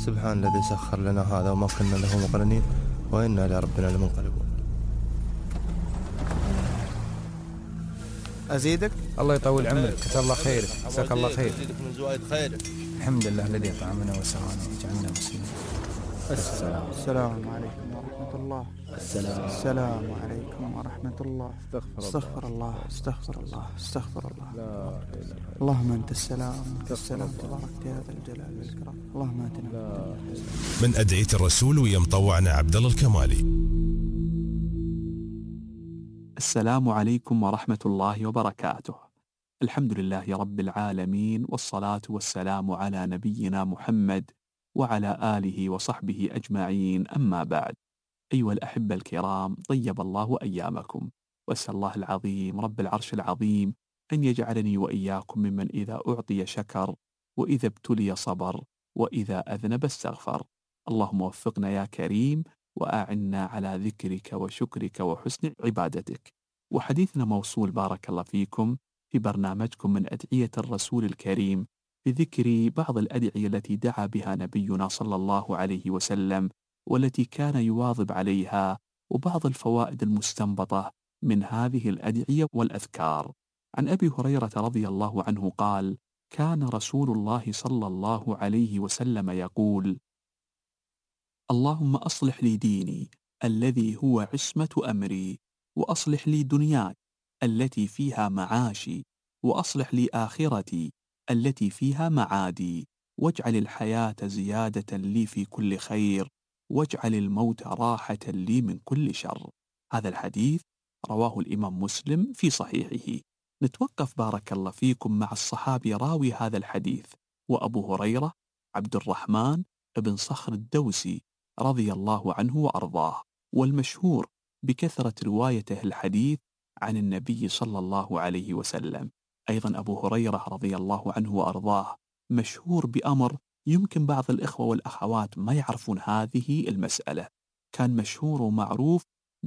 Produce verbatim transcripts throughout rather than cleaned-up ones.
سبحان الذي سخر لنا هذا وما كنا له مقرنين وإنا إلى ربنا لمنقلبون. أزيدك؟ الله يطول عمرك، كتب الله خيرك، جزاك الله خير. أزيدك من زوايد خيرك. الحمد لله الذي أطعمنا وسقانا وجعلنا مسلمين. السلام السلام عليكم ورحمة الله. السلام السلام عليكم ورحمة الله. استغفر الله استغفر الله استغفر الله استغفر الله. لا إله إلا اللهم أنت السلام أنت السلام تبارك يا ذا الجلال والإكرام. اللهم آتنا من أدعية الرسول ويا مطوعنا عبد الله الكمالي. السلام عليكم ورحمة الله وبركاته. الحمد لله رب العالمين، والصلاة والسلام على نبينا محمد وعلى آله وصحبه أجمعين، أما بعد. أيها الأحبة الكرام، طيب الله أيامكم، وأسأل الله العظيم رب العرش العظيم أن يجعلني وإياكم ممن إذا أعطي شكر، وإذا ابتلي صبر، وإذا أذنب استغفر. اللهم وفقنا يا كريم، وأعنا على ذكرك وشكرك وحسن عبادتك. وحديثنا موصول بارك الله فيكم في برنامجكم من أدعية الرسول الكريم، بذكر بعض الأدعية التي دعا بها نبينا صلى الله عليه وسلم، والتي كان يواظب عليها، وبعض الفوائد المستنبطة من هذه الأدعية والأذكار. عن أبي هريرة رضي الله عنه قال: كان رسول الله صلى الله عليه وسلم يقول: اللهم أصلح لي ديني الذي هو عصمة أمري، وأصلح لي دنياي التي فيها معاشي، وأصلح لي آخرتي التي فيها معادي، واجعل الحياة زيادة لي في كل خير، واجعل الموت راحة لي من كل شر. هذا الحديث رواه الإمام مسلم في صحيحه. نتوقف بارك الله فيكم مع الصحابي راوي هذا الحديث، وأبو هريرة عبد الرحمن بن صخر الدوسي رضي الله عنه وأرضاه، والمشهور بكثرة روايته الحديث عن النبي صلى الله عليه وسلم. أيضا أبو هريرة رضي الله عنه وأرضاه مشهور بأمر يمكن بعض الإخوة والأخوات ما يعرفون هذه المسألة. كان مشهور ومعروف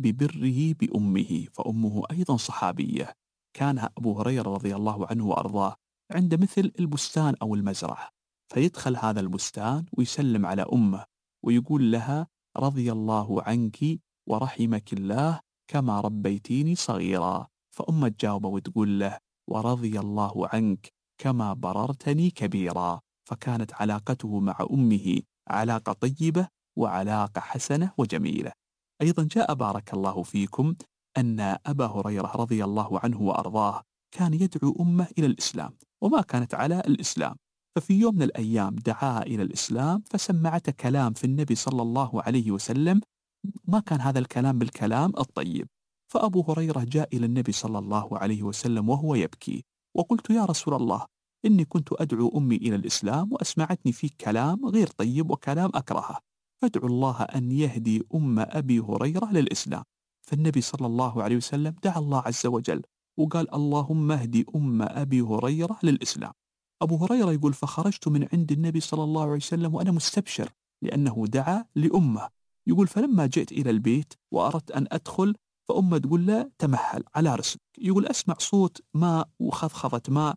ببره بأمه، فأمه أيضا صحابية. كان أبو هريرة رضي الله عنه وأرضاه عند مثل البستان أو المزرعة، فيدخل هذا البستان ويسلم على أمه ويقول لها: رضي الله عنك ورحمك الله كما ربيتيني صغيرا. فأمه تجاوب وتقول له: ورضي الله عنك كما بررتني كبيرا. فكانت علاقته مع أمه علاقة طيبة وعلاقة حسنة وجميلة. أيضا جاء بارك الله فيكم أن أبا هريرة رضي الله عنه وأرضاه كان يدعو أمه إلى الإسلام، وما كانت على الإسلام. ففي يوم من الأيام دعاها إلى الإسلام، فسمعته كلام في النبي صلى الله عليه وسلم، ما كان هذا الكلام بالكلام الطيب. فأبو هريرة جاء إلى النبي صلى الله عليه وسلم وهو يبكي، وقلت: يا رسول الله، إني كنت أدعو أمي إلى الإسلام وأسمعتني فيك كلام غير طيب وكلام أكرهه، فادعو الله أن يهدي أم أبي هريرة للإسلام. فالنبي صلى الله عليه وسلم دعا الله عز وجل وقال: اللهم اهدي أم أبي هريرة للإسلام. أبو هريرة يقول: فخرجت من عند النبي صلى الله عليه وسلم وأنا مستبشر لأنه دعا لأمه. يقول: فلما جئت إلى البيت وأردت أن أدخل، فأمه تقول له: تمهل على رسلك. يقول: أسمع صوت ماء وخضخضة ماء،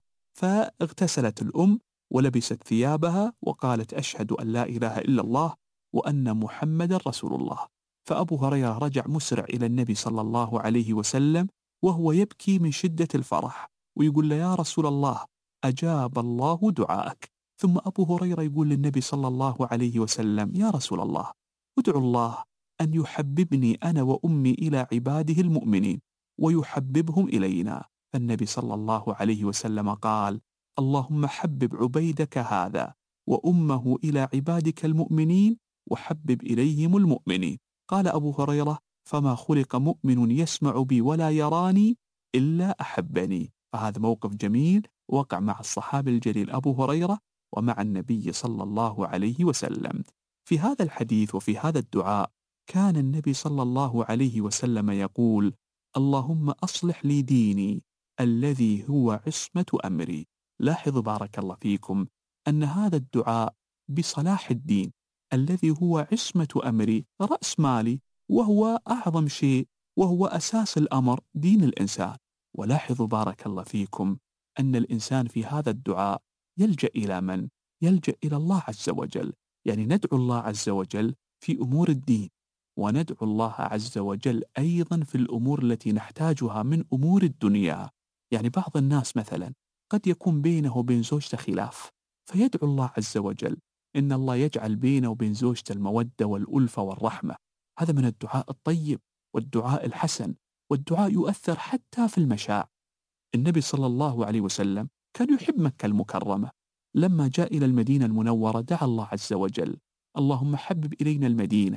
فاغتسلت الأم ولبست ثيابها وقالت: أشهد أن لا إله إلا الله وأن محمد رسول الله. فأبو هريرة رجع مسرع إلى النبي صلى الله عليه وسلم وهو يبكي من شدة الفرح، ويقول له: يا رسول الله، أجاب الله دعاءك. ثم أبو هريرة يقول للنبي صلى الله عليه وسلم: يا رسول الله، ادعو الله أن يحببني أنا وأمي إلى عباده المؤمنين ويحببهم إلينا. فالنبي صلى الله عليه وسلم قال: اللهم حبب عبيدك هذا وأمه إلى عبادك المؤمنين وحبب إليهم المؤمنين. قال أبو هريرة: فما خلق مؤمن يسمع بي ولا يراني إلا أحبني. فهذا موقف جميل وقع مع الصحابي الجليل أبو هريرة ومع النبي صلى الله عليه وسلم. في هذا الحديث وفي هذا الدعاء كان النبي صلى الله عليه وسلم يقول: اللهم أصلح لي ديني الذي هو عصمة أمري. لاحظوا بارك الله فيكم أن هذا الدعاء بصلاح الدين الذي هو عصمة أمري، رأس مالي، وهو أعظم شيء، وهو أساس الأمر دين الإنسان. ولاحظوا بارك الله فيكم أن الإنسان في هذا الدعاء يلجأ إلى من؟ يلجأ إلى الله عز وجل، يعني ندعو الله عز وجل في أمور الدين، وندعو الله عز وجل أيضا في الأمور التي نحتاجها من أمور الدنيا. يعني بعض الناس مثلا قد يكون بينه وبين زوجته خلاف، فيدعو الله عز وجل إن الله يجعل بينه وبين زوجته المودة والألفة والرحمة. هذا من الدعاء الطيب والدعاء الحسن، والدعاء يؤثر حتى في المشاعر. النبي صلى الله عليه وسلم كان يحب مكة المكرمة، لما جاء إلى المدينة المنورة دعا الله عز وجل: اللهم حبب إلينا المدينة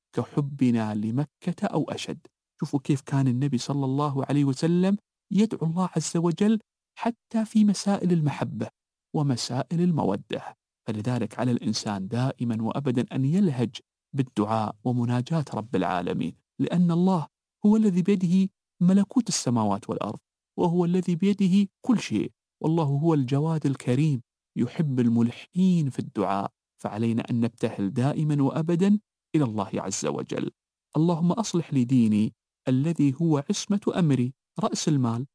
كحبنا لمكة أو أشد. شوفوا كيف كان النبي صلى الله عليه وسلم يدعو الله عز وجل حتى في مسائل المحبة ومسائل المودة. فلذلك على الإنسان دائما وأبدا أن يلهج بالدعاء ومناجاة رب العالمين، لأن الله هو الذي بيده ملكوت السماوات والأرض، وهو الذي بيده كل شيء، والله هو الجواد الكريم يحب الملحين في الدعاء. فعلينا أن نبتهل دائما وأبدا إلى الله عز وجل. اللهم أصلح لي ديني الذي هو عصمة أمري، رأس المال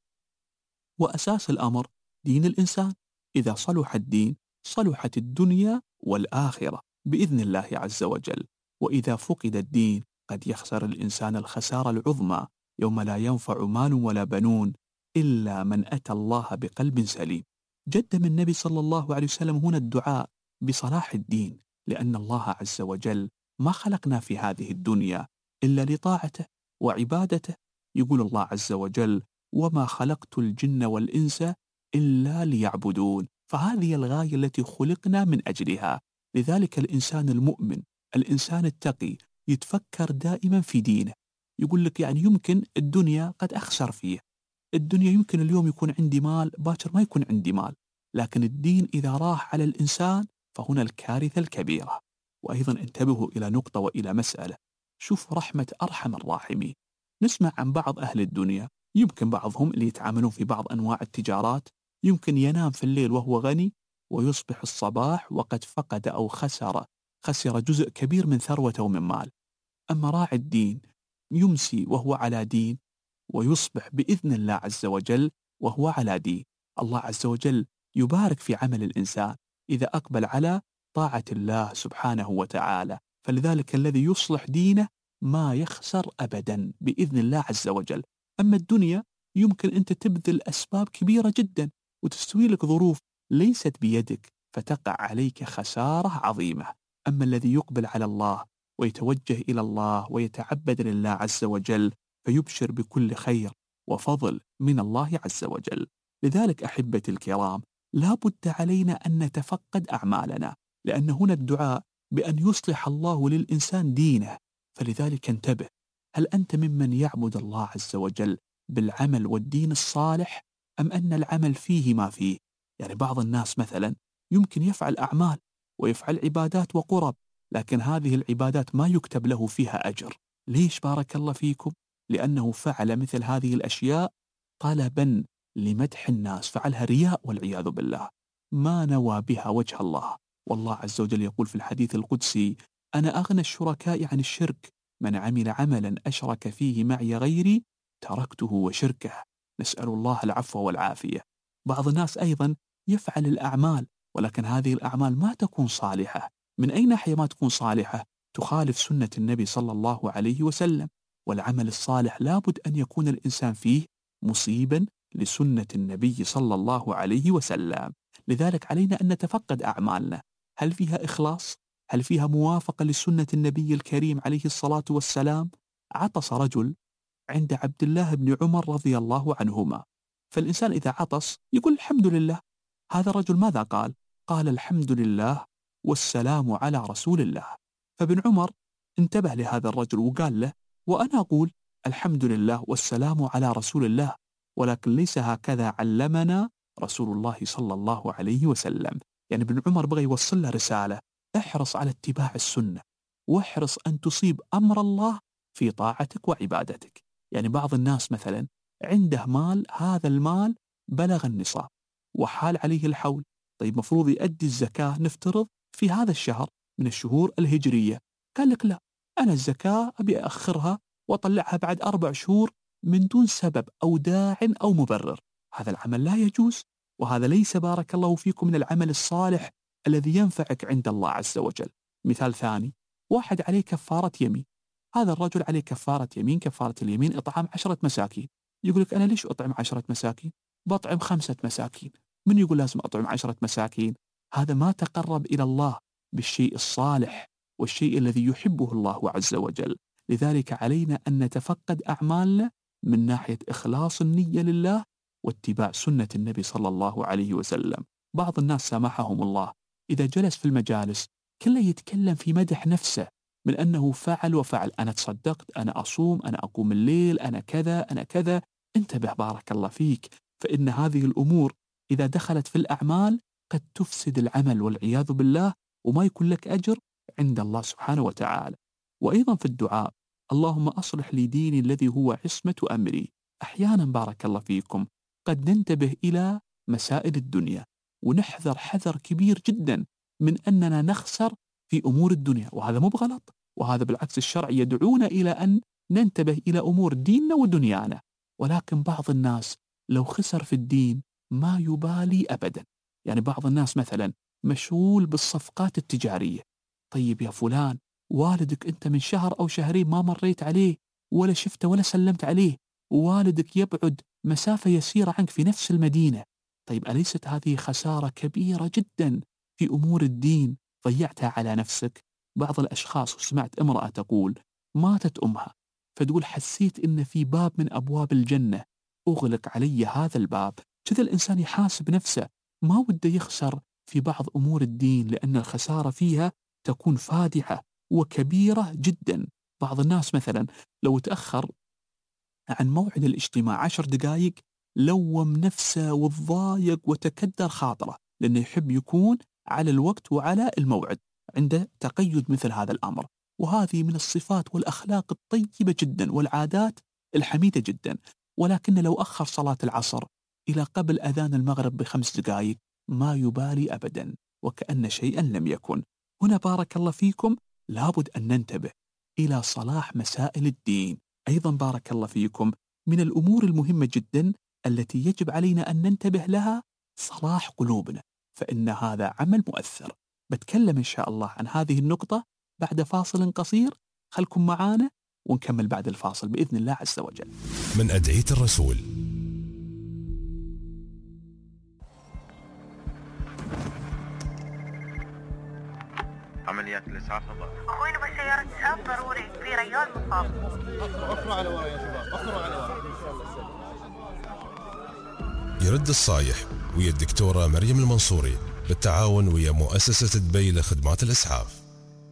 وأساس الأمر دين الإنسان. إذا صلح الدين صلحت الدنيا والآخرة بإذن الله عز وجل. وإذا فقد الدين قد يخسر الإنسان الخسارة العظمى، يوم لا ينفع مال ولا بنون إلا من أتى الله بقلب سليم. جدم النبي صلى الله عليه وسلم هنا الدعاء بصلاح الدين، لأن الله عز وجل ما خلقنا في هذه الدنيا إلا لطاعته وعبادته. يقول الله عز وجل: وما خلقت الجن والإنس إلا ليعبدون. فهذه الغاية التي خلقنا من أجلها. لذلك الإنسان المؤمن، الإنسان التقي، يتفكر دائما في دينه. يقول لك يعني يمكن الدنيا قد أخسر فيه، الدنيا يمكن اليوم يكون عندي مال، باكر ما يكون عندي مال، لكن الدين إذا راح على الإنسان فهنا الكارثة الكبيرة. وأيضا انتبهوا إلى نقطة وإلى مسألة. شوف رحمة أرحم الراحمين. نسمع عن بعض أهل الدنيا، يمكن بعضهم اللي يتعاملون في بعض أنواع التجارات يمكن ينام في الليل وهو غني، ويصبح الصباح وقد فقد أو خسر خسر جزء كبير من ثروته ومن مال. أما راعي الدين يمسي وهو على دين، ويصبح بإذن الله عز وجل وهو على دين. الله عز وجل يبارك في عمل الإنسان إذا أقبل على طاعة الله سبحانه وتعالى. فلذلك الذي يصلح دينه ما يخسر أبدا بإذن الله عز وجل. أما الدنيا يمكن أنت تبذل أسباب كبيرة جدا وتستوي لك ظروف ليست بيدك، فتقع عليك خسارة عظيمة. أما الذي يقبل على الله ويتوجه إلى الله ويتعبد لله عز وجل فيبشر بكل خير وفضل من الله عز وجل. لذلك أحبتي الكرام، لا بد علينا أن نتفقد أعمالنا، لأن هنا الدعاء بأن يصلح الله للإنسان دينه. فلذلك انتبه، هل أنت ممن يعبد الله عز وجل بالعمل والدين الصالح، أم أن العمل فيه ما فيه؟ يعني بعض الناس مثلا يمكن يفعل أعمال ويفعل عبادات وقرب، لكن هذه العبادات ما يكتب له فيها أجر. ليش بارك الله فيكم؟ لأنه فعل مثل هذه الأشياء طلبا لمدح الناس، فعلها رياء والعياذ بالله، ما نوى بها وجه الله. والله عز وجل يقول في الحديث القدسي: أنا أغنى الشركاء عن الشرك، من عمل عملا أشرك فيه معي غيري تركته وشركه. نسأل الله العفو والعافية. بعض الناس أيضا يفعل الأعمال، ولكن هذه الأعمال ما تكون صالحة. من أي ناحية ما تكون صالحة؟ تخالف سنة النبي صلى الله عليه وسلم. والعمل الصالح لابد أن يكون الإنسان فيه مصيبا لسنة النبي صلى الله عليه وسلم. لذلك علينا أن نتفقد أعمالنا، هل فيها إخلاص؟ هل فيها موافقة لسنة النبي الكريم عليه الصلاة والسلام؟ عطس رجل عند عبد الله بن عمر رضي الله عنهما، فالإنسان إذا عطس يقول الحمد لله. هذا الرجل ماذا قال؟ قال الحمد لله والسلام على رسول الله. فابن عمر انتبه لهذا الرجل وقال له: وأنا أقول الحمد لله والسلام على رسول الله، ولكن ليس هكذا علمنا رسول الله صلى الله عليه وسلم. يعني ابن عمر بغى يوصل له رسالة: احرص على اتباع السنة، واحرص أن تصيب أمر الله في طاعتك وعبادتك. يعني بعض الناس مثلا عنده مال، هذا المال بلغ النصاب وحال عليه الحول، طيب مفروض يؤدي الزكاة نفترض في هذا الشهر من الشهور الهجرية، قال لك لا، أنا الزكاة أبي أأخرها وأطلعها بعد أربع شهور من دون سبب أو داع أو مبرر. هذا العمل لا يجوز، وهذا ليس بارك الله فيكم من العمل الصالح الذي ينفعك عند الله عز وجل. مثال ثاني، واحد عليه كفارة يمين، هذا الرجل عليه كفارة يمين، كفارة اليمين إطعام عشرة مساكين. يقول لك أنا ليش أطعم عشرة مساكين؟ بطعم خمسة مساكين. من يقول لازم أطعم عشرة مساكين؟ هذا ما تقرب إلى الله بالشيء الصالح والشيء الذي يحبه الله عز وجل. لذلك علينا أن نتفقد أعمالنا من ناحية إخلاص النية لله واتباع سنة النبي صلى الله عليه وسلم. بعض الناس سامحهم الله إذا جلس في المجالس كله يتكلم في مدح نفسه من أنه فعل وفعل، أنا تصدقت، أنا أصوم، أنا أقوم الليل، أنا كذا أنا كذا. انتبه بارك الله فيك، فإن هذه الأمور إذا دخلت في الأعمال قد تفسد العمل والعياذ بالله، وما يكون لك أجر عند الله سبحانه وتعالى. وأيضا في الدعاء، اللهم أصلح لي ديني الذي هو عصمة أمري. أحيانا بارك الله فيكم قد ننتبه إلى مسائل الدنيا ونحذر حذر كبير جدا من أننا نخسر في أمور الدنيا، وهذا مو بغلط، وهذا بالعكس الشرع يدعونا إلى أن ننتبه إلى أمور ديننا ودنيانا. ولكن بعض الناس لو خسر في الدين ما يبالي أبدا. يعني بعض الناس مثلا مشغول بالصفقات التجارية. طيب يا فلان، والدك أنت من شهر أو شهرين ما مريت عليه ولا شفته ولا سلمت عليه، ووالدك يبعد مسافة يسيرة عنك في نفس المدينة. طيب أليست هذه خسارة كبيرة جدا في أمور الدين ضيعتها على نفسك؟ بعض الأشخاص، وسمعت امرأة تقول ماتت أمها فتقول حسيت إن في باب من أبواب الجنة أغلق علي هذا الباب. كذا الإنسان يحاسب نفسه، ما وده يخسر في بعض أمور الدين لأن الخسارة فيها تكون فادحة وكبيرة جدا. بعض الناس مثلا لو تأخر عن موعد الاجتماع عشر دقائق لوم نفسه وتضايق وتكدر خاطره، لأنه يحب يكون على الوقت وعلى الموعد، عنده تقيد مثل هذا الأمر. وهذه من الصفات والأخلاق الطيبة جدا والعادات الحميدة جدا. ولكن لو أخر صلاة العصر إلى قبل أذان المغرب بخمس دقائق ما يبالي أبدا وكأن شيئا لم يكن. هنا بارك الله فيكم لابد أن ننتبه إلى صلاح مسائل الدين. أيضا بارك الله فيكم من الأمور المهمة جدا التي يجب علينا أن ننتبه لها صلاح قلوبنا، فإن هذا عمل مؤثر. بتكلم إن شاء الله عن هذه النقطة بعد فاصل قصير، خلكم معانا ونكمل بعد الفاصل بإذن الله عز وجل. من أدعية الرسول. عمليات الإسعاف الضغط. أخوي نبغى سيارة إسعاف ضروري، في ريال مصاب. أخروا على ورا يا شباب، أخروا على ورا. يرد الصايح ويا الدكتورة مريم المنصوري بالتعاون ويا مؤسسة دبي لخدمات الإسعاف.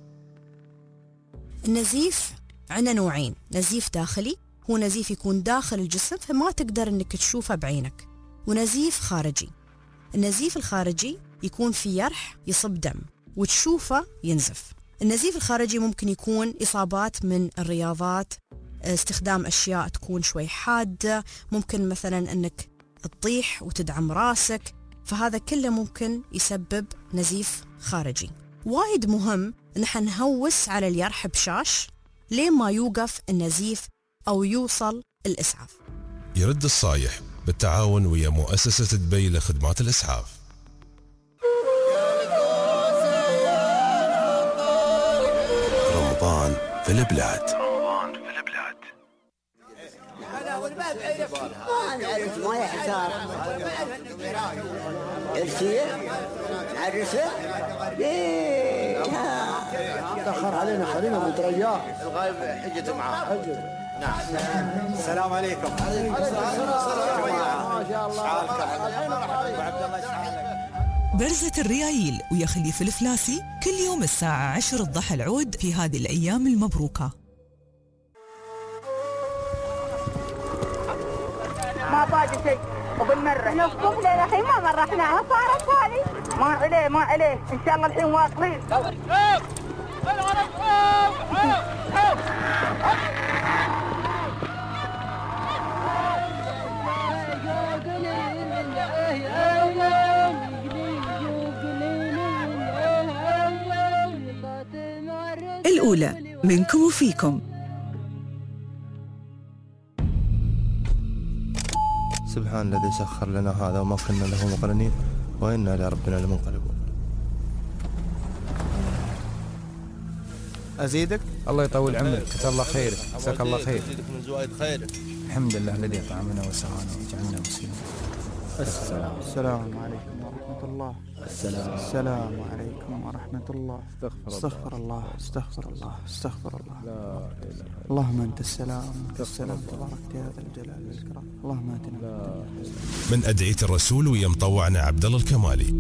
النزيف عندنا نوعين، نزيف داخلي هو نزيف يكون داخل الجسم فما تقدر انك تشوفه بعينك، ونزيف خارجي. النزيف الخارجي يكون في يرح يصب دم وتشوفه ينزف. النزيف الخارجي ممكن يكون إصابات من الرياضات، استخدام أشياء تكون شوي حادة، ممكن مثلا أنك تطيح وتدعم راسك، فهذا كله ممكن يسبب نزيف خارجي. وايد مهم ان احنا نهوس على اليرح بشاش لين ما يوقف النزيف او يوصل الاسعاف. يرد الصايح بالتعاون ويا مؤسسة دبي لخدمات الإسعاف. رمضان في البلاد. رمضان في البلاد. ما يحتار ارسيه عرسه ليه تأخر علينا خلينا نترياه الغايب حجته معاه. حجته. نعم. السلام عليكم. عليكم السلام. ما شاء الله. وعبد الله يسعدك. برزة الريايل ويا خليفة الفلاسي كل يوم الساعة عشر الضحى العود في هذه الأيام المبروكة. ما باقي شيء وبنمرح من الصبح للحين ما مرحناها صارت هذه. ما عليه ما عليه ان شاء الله الحين واصلين. الأولى منكم وفيكم. سبحان الذي سخر لنا هذا وما كنا له مقرنين وإنا إلى ربنا لمنقلبون. أزيدك؟ الله يطول عمرك، كتب الله خيرك، جزاك الله خير. أزيدك من زوائد خيرك. الحمد لله الذي أطعمنا وسقانا وجعلنا مسلمين. السلام السلام عليكم ورحمة الله. السلام السلام عليكم ورحمة الله. استغفر الله استغفر الله استغفر الله. لا إله. اللهم أنت السلام وأنت السلام تبارك يا ذا الجلال والإكرام. اللهم آتنا من أدعية الرسول ويا مطوعنا عبد الله الكمالي.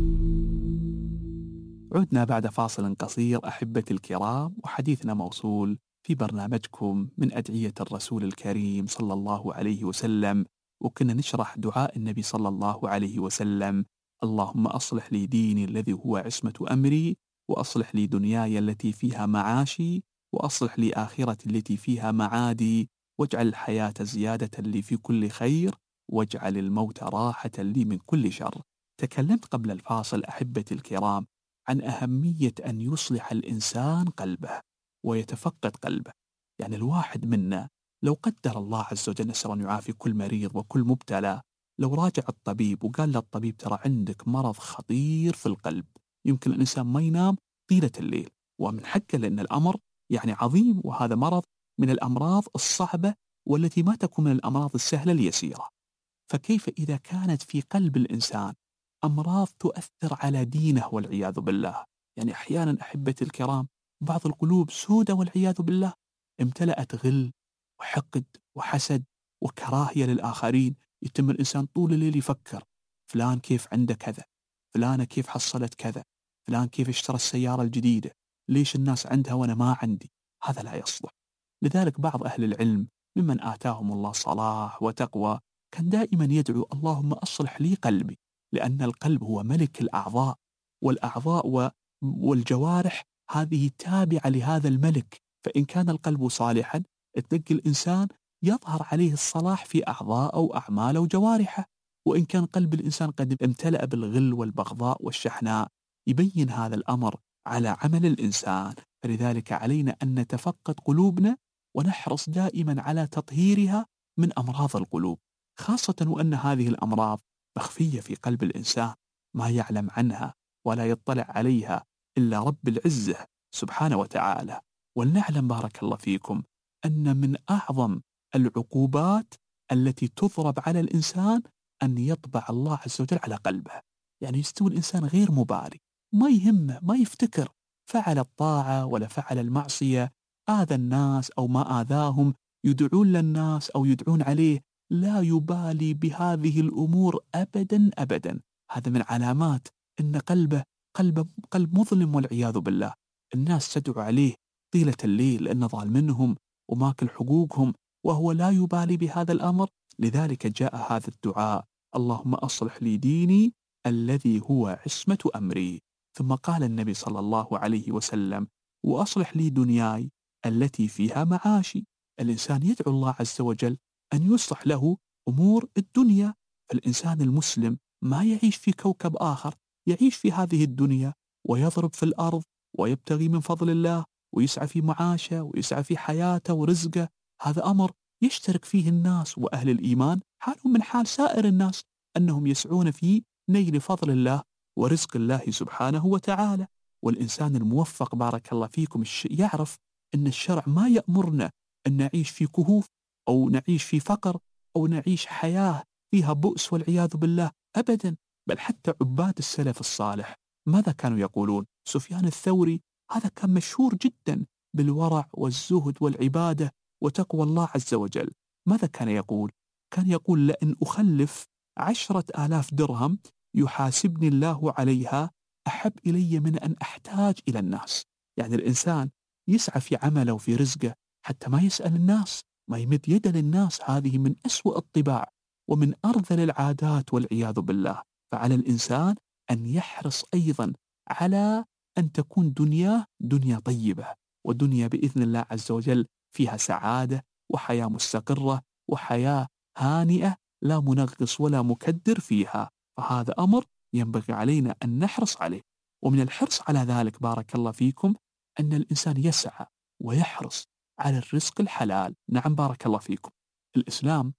عدنا بعد فاصل قصير أحبتي الكرام، وحديثنا موصول في برنامجكم من أدعية الرسول الكريم صلى الله عليه وسلم، وكنا نشرح دعاء النبي صلى الله عليه وسلم: اللهم أصلح لي ديني الذي هو عصمة أمري، وأصلح لي دنياي التي فيها معاشي، وأصلح لي آخرتي التي فيها معادي، واجعل الحياة زيادة لي في كل خير، واجعل الموت راحة لي من كل شر. تكلمت قبل الفاصل أحبتي الكرام عن أهمية أن يصلح الإنسان قلبه ويتفقد قلبه. يعني الواحد منا لو قدر الله عز وجل، نسأل أن يعافي كل مريض وكل مبتلى، لو راجع الطبيب وقال للطبيب ترى عندك مرض خطير في القلب، يمكن الإنسان ما ينام طيلة الليل، ومن حقه لأن الأمر يعني عظيم، وهذا مرض من الأمراض الصعبة والتي ما تكون من الأمراض السهلة اليسيرة. فكيف إذا كانت في قلب الإنسان أمراض تؤثر على دينه والعياذ بالله؟ يعني أحيانا أحبتي الكرام بعض القلوب سودة والعياذ بالله، امتلأت غل وحقد وحسد وكراهية للآخرين، يتم الإنسان طول الليل يفكر فلان كيف عنده كذا، فلانة كيف حصلت كذا، فلان كيف اشترى السيارة الجديدة، ليش الناس عندها وأنا ما عندي. هذا لا يصلح. لذلك بعض أهل العلم ممن آتاهم الله صلاح وتقوى كان دائما يدعو: اللهم أصلح لي قلبي، لأن القلب هو ملك الأعضاء، والأعضاء والجوارح هذه تابعة لهذا الملك، فإن كان القلب صالحا تلقى الإنسان يظهر عليه الصلاح في أعضاء أو أعمال أو جوارحه، وإن كان قلب الإنسان قد امتلأ بالغل والبغضاء والشحناء يبين هذا الأمر على عمل الإنسان. فلذلك علينا أن نتفقد قلوبنا ونحرص دائما على تطهيرها من أمراض القلوب، خاصة وأن هذه الأمراض مخفية في قلب الإنسان، ما يعلم عنها ولا يطلع عليها إلا رب العزة سبحانه وتعالى. ولنعلم بارك الله فيكم أن من أعظم العقوبات التي تضرب على الإنسان أن يطبع الله عز وجل على قلبه. يعني يستوي الإنسان غير مبالي، ما يهمه، ما يفتكر فعل الطاعة ولا فعل المعصية، آذى الناس أو ما آذاهم، يدعون للناس أو يدعون عليه، لا يبالي بهذه الأمور أبدا أبدا. هذا من علامات أن قلبه قلب قلب مظلم والعياذ بالله. الناس تدعو عليه طيلة الليل لأنه ظالم منهم وماكل حقوقهم، وهو لا يبالي بهذا الأمر. لذلك جاء هذا الدعاء: اللهم أصلح لي ديني الذي هو عصمة أمري. ثم قال النبي صلى الله عليه وسلم: وأصلح لي دنياي التي فيها معاشي. الإنسان يدعو الله عز وجل أن يصلح له أمور الدنيا. فالإنسان المسلم ما يعيش في كوكب آخر، يعيش في هذه الدنيا ويضرب في الأرض ويبتغي من فضل الله ويسعى في معاشه ويسعى في حياته ورزقه. هذا أمر يشترك فيه الناس، وأهل الإيمان حالهم من حال سائر الناس أنهم يسعون في نيل فضل الله ورزق الله سبحانه وتعالى. والإنسان الموفق بارك الله فيكم يعرف أن الشرع ما يأمرنا أن نعيش في كهوف أو نعيش في فقر أو نعيش حياة فيها بؤس والعياذ بالله أبدا. بل حتى عباد السلف الصالح ماذا كانوا يقولون؟ سفيان الثوري هذا كان مشهور جدا بالورع والزهد والعبادة وتقوى الله عز وجل. ماذا كان يقول؟ كان يقول: لأن أخلف عشرة آلاف درهم يحاسبني الله عليها أحب إلي من أن أحتاج إلى الناس. يعني الإنسان يسعى في عمله وفي رزقه حتى ما يسأل الناس، ما يمد يد للناس. هذه من أسوأ الطباع ومن أرذل العادات والعياذ بالله. فعلى الإنسان أن يحرص أيضا على أن تكون دنياه دنيا طيبة، ودنيا بإذن الله عز وجل فيها سعادة وحياة مستقرة وحياة هانئة لا منغص ولا مكدر فيها. فهذا أمر ينبغي علينا أن نحرص عليه. ومن الحرص على ذلك بارك الله فيكم أن الإنسان يسعى ويحرص على الرزق الحلال. نعم بارك الله فيكم، الإسلام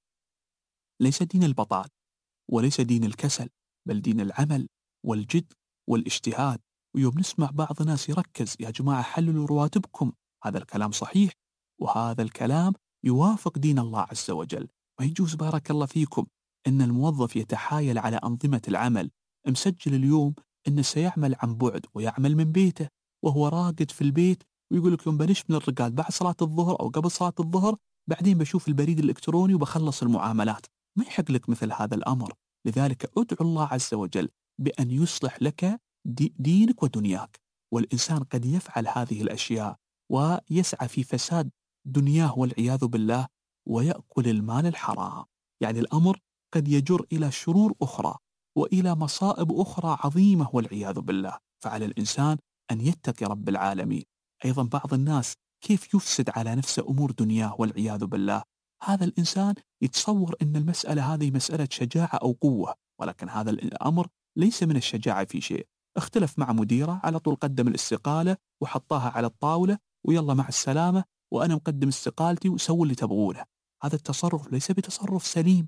ليس دين البطال وليس دين الكسل، بل دين العمل والجد والاجتهاد. ويوم نسمع بعض الناس يركز: يا جماعة حللوا رواتبكم، هذا الكلام صحيح، وهذا الكلام يوافق دين الله عز وجل. ما يجوز بارك الله فيكم أن الموظف يتحايل على أنظمة العمل، مسجل اليوم أنه سيعمل عن بعد ويعمل من بيته وهو راقد في البيت، ويقول لك يوم بلش من الرقاد بعد صلاة الظهر أو قبل صلاة الظهر، بعدين بشوف البريد الإلكتروني وبخلص المعاملات. ما يحق لك مثل هذا الأمر. لذلك أدعو الله عز وجل بأن يصلح لك دي دينك ودنياك. والإنسان قد يفعل هذه الأشياء ويسعى في فساد دنياه والعياذ بالله ويأكل المال الحرام. يعني الأمر قد يجر إلى شرور أخرى وإلى مصائب أخرى عظيمة والعياذ بالله. فعلى الإنسان أن يتقي رب العالمين. أيضا بعض الناس كيف يفسد على نفسه أمور دنياه والعياذ بالله. هذا الإنسان يتصور أن المسألة هذه مسألة شجاعة أو قوة، ولكن هذا الأمر ليس من الشجاعة في شيء. اختلف مع مديره، على طول قدم الاستقالة وحطاها على الطاولة ويلا مع السلامة، وأنا مقدم استقالتي وسووا اللي تبغونه. هذا التصرف ليس بتصرف سليم،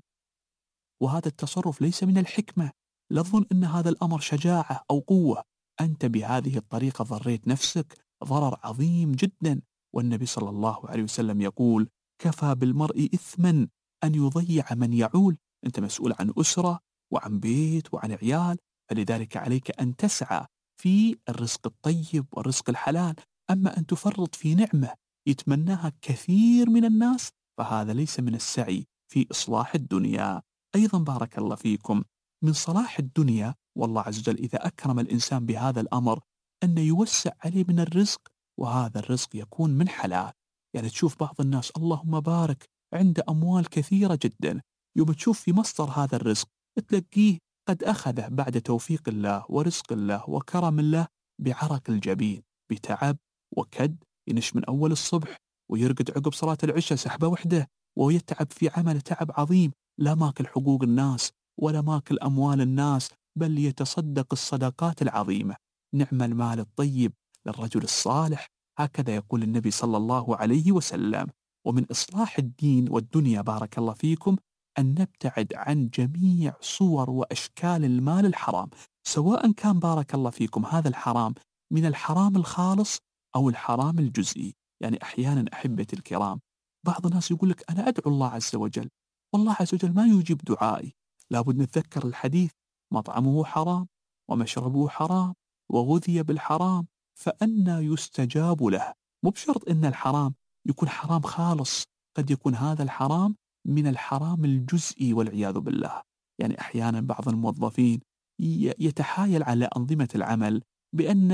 وهذا التصرف ليس من الحكمة. لا تظن أن هذا الأمر شجاعة أو قوة. أنت بهذه الطريقة ضريت نفسك ضرر عظيم جدا. والنبي صلى الله عليه وسلم يقول: كفى بالمرء إثما أن يضيع من يعول. أنت مسؤول عن أسرة وعن بيت وعن عيال، فلذلك عليك أن تسعى في الرزق الطيب والرزق الحلال. أما أن تفرط في نعمة يتمناها كثير من الناس، فهذا ليس من السعي في إصلاح الدنيا. أيضا بارك الله فيكم من صلاح الدنيا والله عز وجل إذا أكرم الإنسان بهذا الأمر أن يوسع عليه من الرزق، وهذا الرزق يكون من حلال. يعني تشوف بعض الناس اللهم بارك عنده أموال كثيرة جدا، يوم تشوف في مصدر هذا الرزق تلاقيه قد أخذه بعد توفيق الله ورزق الله وكرم الله بعرق الجبين، بتعب وكد، ينش من أول الصبح ويرقد عقب صلاة العشاء سحبة وحدة، ويتعب في عمل تعب عظيم، لا ماكل حقوق الناس ولا ماكل أموال الناس، بل يتصدق الصدقات العظيمة. نعم المال الطيب للرجل الصالح، هكذا يقول النبي صلى الله عليه وسلم. ومن إصلاح الدين والدنيا بارك الله فيكم أن نبتعد عن جميع صور وأشكال المال الحرام، سواء كان بارك الله فيكم هذا الحرام من الحرام الخالص أو الحرام الجزئي. يعني أحيانا أحبتي الكرام بعض الناس يقول لك أنا أدعو الله عز وجل، والله عز وجل ما يجيب دعائي. لابد نتذكر الحديث: مطعمه حرام ومشربه حرام وغذي بالحرام فأنى يستجاب له. مو بشرط أن الحرام يكون حرام خالص، قد يكون هذا الحرام من الحرام الجزئي والعياذ بالله. يعني أحيانا بعض الموظفين يتحايل على أنظمة العمل بأن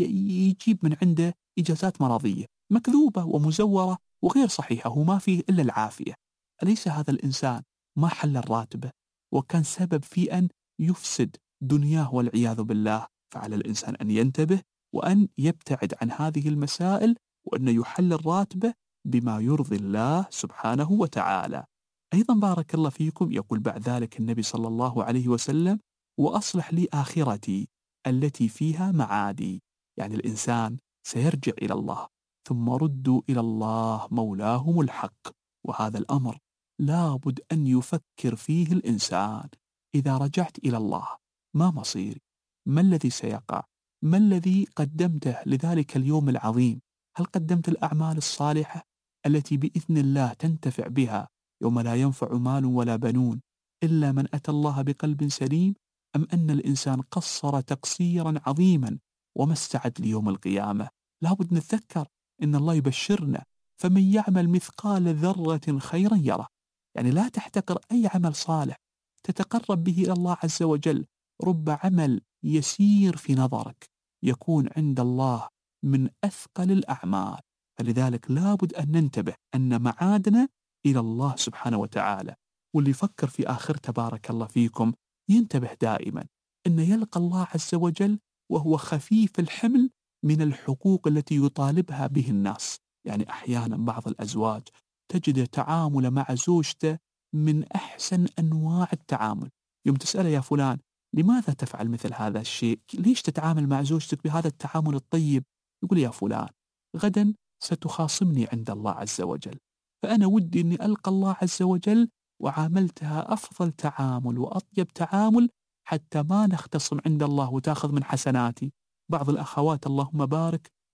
يجيب من عنده إجازات مرضية مكذوبة ومزورة وغير صحيحة وما فيه إلا العافية. أليس هذا الإنسان ما حل الراتبة وكان سبب في أن يفسد دنياه والعياذ بالله؟ فعلى الإنسان أن ينتبه وأن يبتعد عن هذه المسائل، وأن يحل الراتبة بما يرضي الله سبحانه وتعالى. أيضا بارك الله فيكم يقول بعد ذلك النبي صلى الله عليه وسلم: وأصلح لي آخرتي التي فيها معادي. يعني الإنسان سيرجع إلى الله، ثم ردوا إلى الله مولاهم الحق. وهذا الأمر لابد أن يفكر فيه الإنسان. إذا رجعت إلى الله ما مصيري؟ ما الذي سيقع؟ ما الذي قدمته لذلك اليوم العظيم؟ هل قدمت الأعمال الصالحة التي بإذن الله تنتفع بها يوم لا ينفع مال ولا بنون إلا من أتى الله بقلب سليم، أم أن الإنسان قصر تقصيرا عظيما وما استعد ليوم القيامة؟ لابد نتذكر إن الله يبشرنا: فمن يعمل مثقال ذرة خيرا يره. يعني لا تحتقر أي عمل صالح تتقرب به إلى الله عز وجل. رب عمل يسير في نظرك يكون عند الله من أثقل الأعمال. فلذلك لابد أن ننتبه أن معادنا إلى الله سبحانه وتعالى. واللي يفكر في آخر تبارك الله فيكم ينتبه دائما أن يلقى الله عز وجل وهو خفيف الحمل من الحقوق التي يطالبها به الناس. يعني أحيانا بعض الأزواج تجد تعامل مع زوجته من أحسن أنواع التعامل. يوم تسأله: يا فلان لماذا تفعل مثل هذا الشيء؟ ليش تتعامل مع زوجتك بهذا التعامل الطيب؟ يقول: يا فلان غدا ستخاصمني عند الله عز وجل، فأنا ودي أني ألقى الله عز وجل وعاملتها أفضل تعامل وأطيب تعامل حتى ما نختصم عند الله وتأخذ من حسناتي. بعض الأخوات اللهم بارك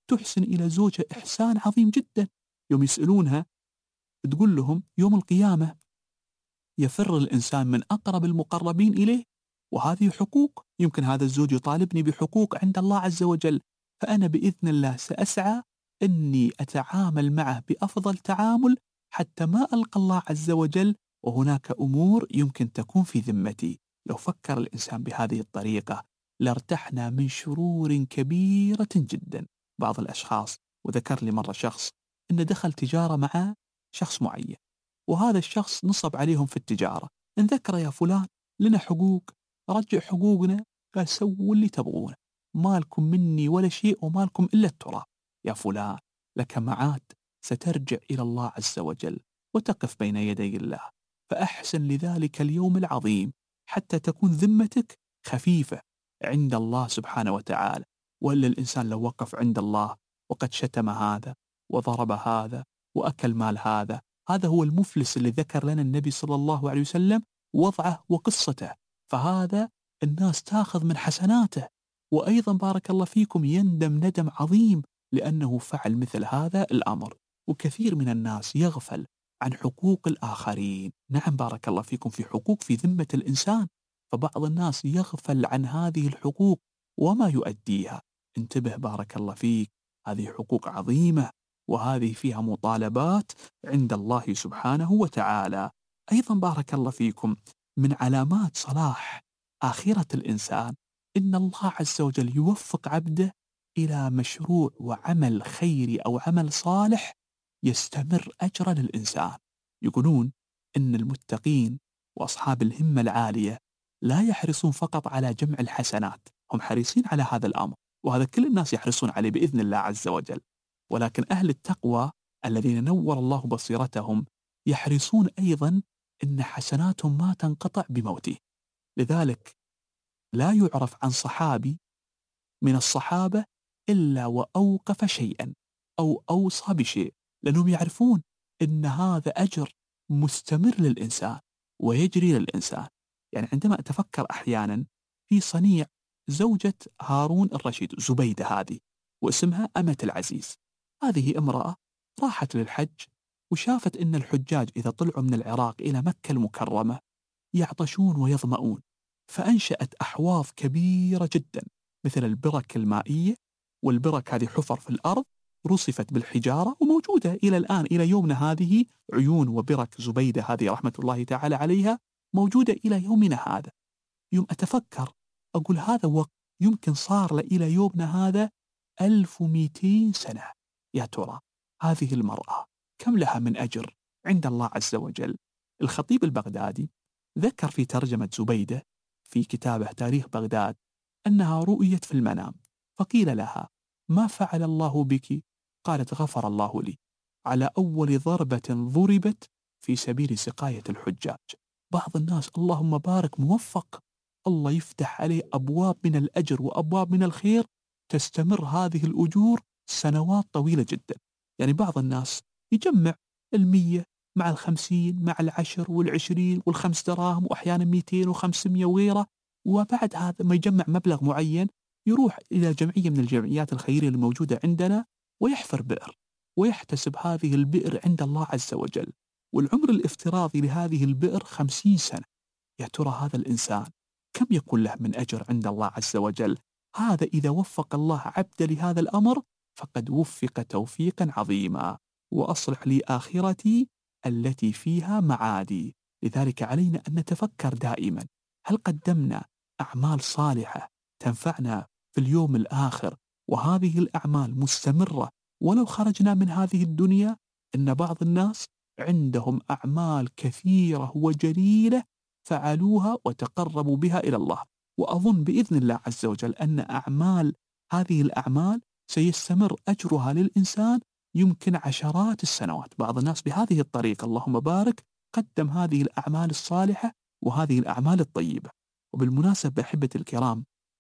تحسن إلى زوجها إحسان عظيم جدا. يوم يسألونها تقول لهم يوم القيامة يفر الإنسان من أقرب المقربين إليه، وهذه حقوق، يمكن هذا الزوج يطالبني بحقوق عند الله عز وجل، فأنا بإذن الله سأسعى أني أتعامل معه بأفضل تعامل حتى ما ألقى الله عز وجل وهناك أمور يمكن تكون في ذمتي. لو فكر الإنسان بهذه الطريقة لارتحنا من شرور كبيرة جدا. بعض الأشخاص، وذكر لي مرة شخص إنه دخل تجارة مع شخص معين، وهذا الشخص نصب عليهم في التجارة، إن ذكر يا فلان لنا حقوق، رجع حقوقنا، قال سووا اللي تبغونه، مالكم مني ولا شيء ومالكم إلا التراب. يا فلان لك معاد، سترجع إلى الله عز وجل وتقف بين يدي الله، فأحسن لذلك اليوم العظيم حتى تكون ذمتك خفيفة عند الله سبحانه وتعالى. وإلا الإنسان لو وقف عند الله وقد شتم هذا وضرب هذا وأكل مال هذا، هذا هو المفلس اللي ذكر لنا النبي صلى الله عليه وسلم وضعه وقصته، فهذا الناس تأخذ من حسناته، وأيضا بارك الله فيكم يندم ندم عظيم لأنه فعل مثل هذا الأمر. وكثير من الناس يغفل عن حقوق الآخرين. نعم بارك الله فيكم، في حقوق في ذمة الإنسان، فبعض الناس يغفل عن هذه الحقوق وما يؤديها. انتبه بارك الله فيك، هذه حقوق عظيمة وهذه فيها مطالبات عند الله سبحانه وتعالى. أيضا بارك الله فيكم من علامات صلاح آخرة الإنسان إن الله عز وجل يوفق عبده إلى مشروع وعمل خيري أو عمل صالح يستمر أجر للإنسان. يقولون إن المتقين وأصحاب الهمة العالية لا يحرصون فقط على جمع الحسنات، هم حريصين على هذا الأمر، وهذا كل الناس يحرصون عليه بإذن الله عز وجل، ولكن أهل التقوى الذين نور الله بصيرتهم يحرصون أيضا إن حسناتهم ما تنقطع بموته. لذلك لا يعرف عن صحابي من الصحابة إلا وأوقف شيئا أو أوصى بشيء، لأنهم يعرفون إن هذا أجر مستمر للإنسان ويجري للإنسان. يعني عندما أتفكر أحيانا في صنيع زوجة هارون الرشيد زبيدة هذه، واسمها أمة العزيز، هذه امرأة راحت للحج وشافت إن الحجاج إذا طلعوا من العراق إلى مكة المكرمة يعطشون ويظمؤون، فأنشأت أحواض كبيرة جدا مثل البرك المائية، والبرك هذه حفر في الأرض رصفت بالحجارة وموجودة إلى الآن إلى يومنا هذه. عيون وبرك زبيدة هذه رحمة الله تعالى عليها موجودة إلى يومنا هذا. يوم أتفكر أقول هذا وقت يمكن صار له إلى يومنا هذا ألف ومئتين سنة. يا ترى هذه المرأة كم لها من أجر عند الله عز وجل؟ الخطيب البغدادي ذكر في ترجمة زبيدة في كتابه تاريخ بغداد أنها رؤيت في المنام، فقيل لها ما فعل الله بك؟ قالت غفر الله لي على أول ضربة ضربت في سبيل سقاية الحجاج. بعض الناس اللهم بارك موفق، الله يفتح عليه أبواب من الأجر وأبواب من الخير، تستمر هذه الأجور سنوات طويلة جدا. يعني بعض الناس يجمع المية مع الخمسين مع العشر والعشرين والخمس دراهم وأحيانا مئتين وخمسمية وغيره، وبعد هذا ما يجمع مبلغ معين يروح إلى جمعية من الجمعيات الخيرية الموجودة عندنا ويحفر بئر ويحتسب هذه البئر عند الله عز وجل، والعمر الافتراضي لهذه البئر خمسين سنة. يا ترى هذا الإنسان كم يكون له من أجر عند الله عز وجل؟ هذا إذا وفق الله عبد لهذا الأمر فقد وفق توفيقا عظيما. وأصلح لي آخرتي التي فيها معادي. لذلك علينا أن نتفكر دائما هل قدمنا أعمال صالحة تنفعنا في اليوم الآخر، وهذه الأعمال مستمرة ولو خرجنا من هذه الدنيا. إن بعض الناس عندهم أعمال كثيرة وجليلة فعلوها وتقربوا بها إلى الله، وأظن بإذن الله عز وجل أن أعمال هذه الأعمال سيستمر أجرها للإنسان يمكن عشرات السنوات. بعض الناس بهذه الطريقة اللهم بارك قدم هذه الأعمال الصالحة وهذه الأعمال الطيبة. وبالمناسبة أحبة الكرام،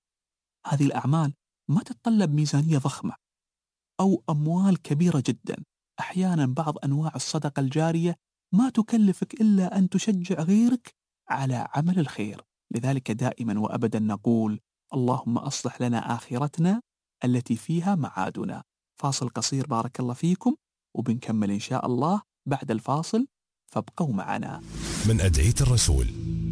هذه الأعمال ما تتطلب ميزانية ضخمة أو أموال كبيرة جدا. أحيانا بعض أنواع الصدقة الجارية ما تكلفك إلا أن تشجع غيرك على عمل الخير. لذلك دائما وأبدا نقول اللهم أصلح لنا آخرتنا التي فيها معادنا. فاصل قصير بارك الله فيكم، وبنكمل إن شاء الله بعد الفاصل، فابقوا معنا. من أدعية الرسول.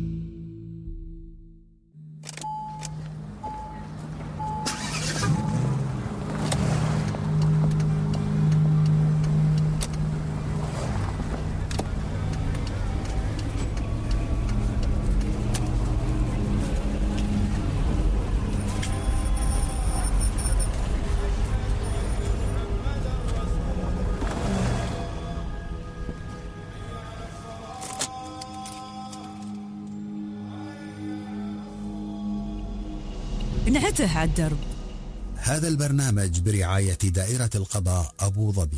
انعته على الدرب. هذا البرنامج برعاية دائرة القضاء أبو ظبي.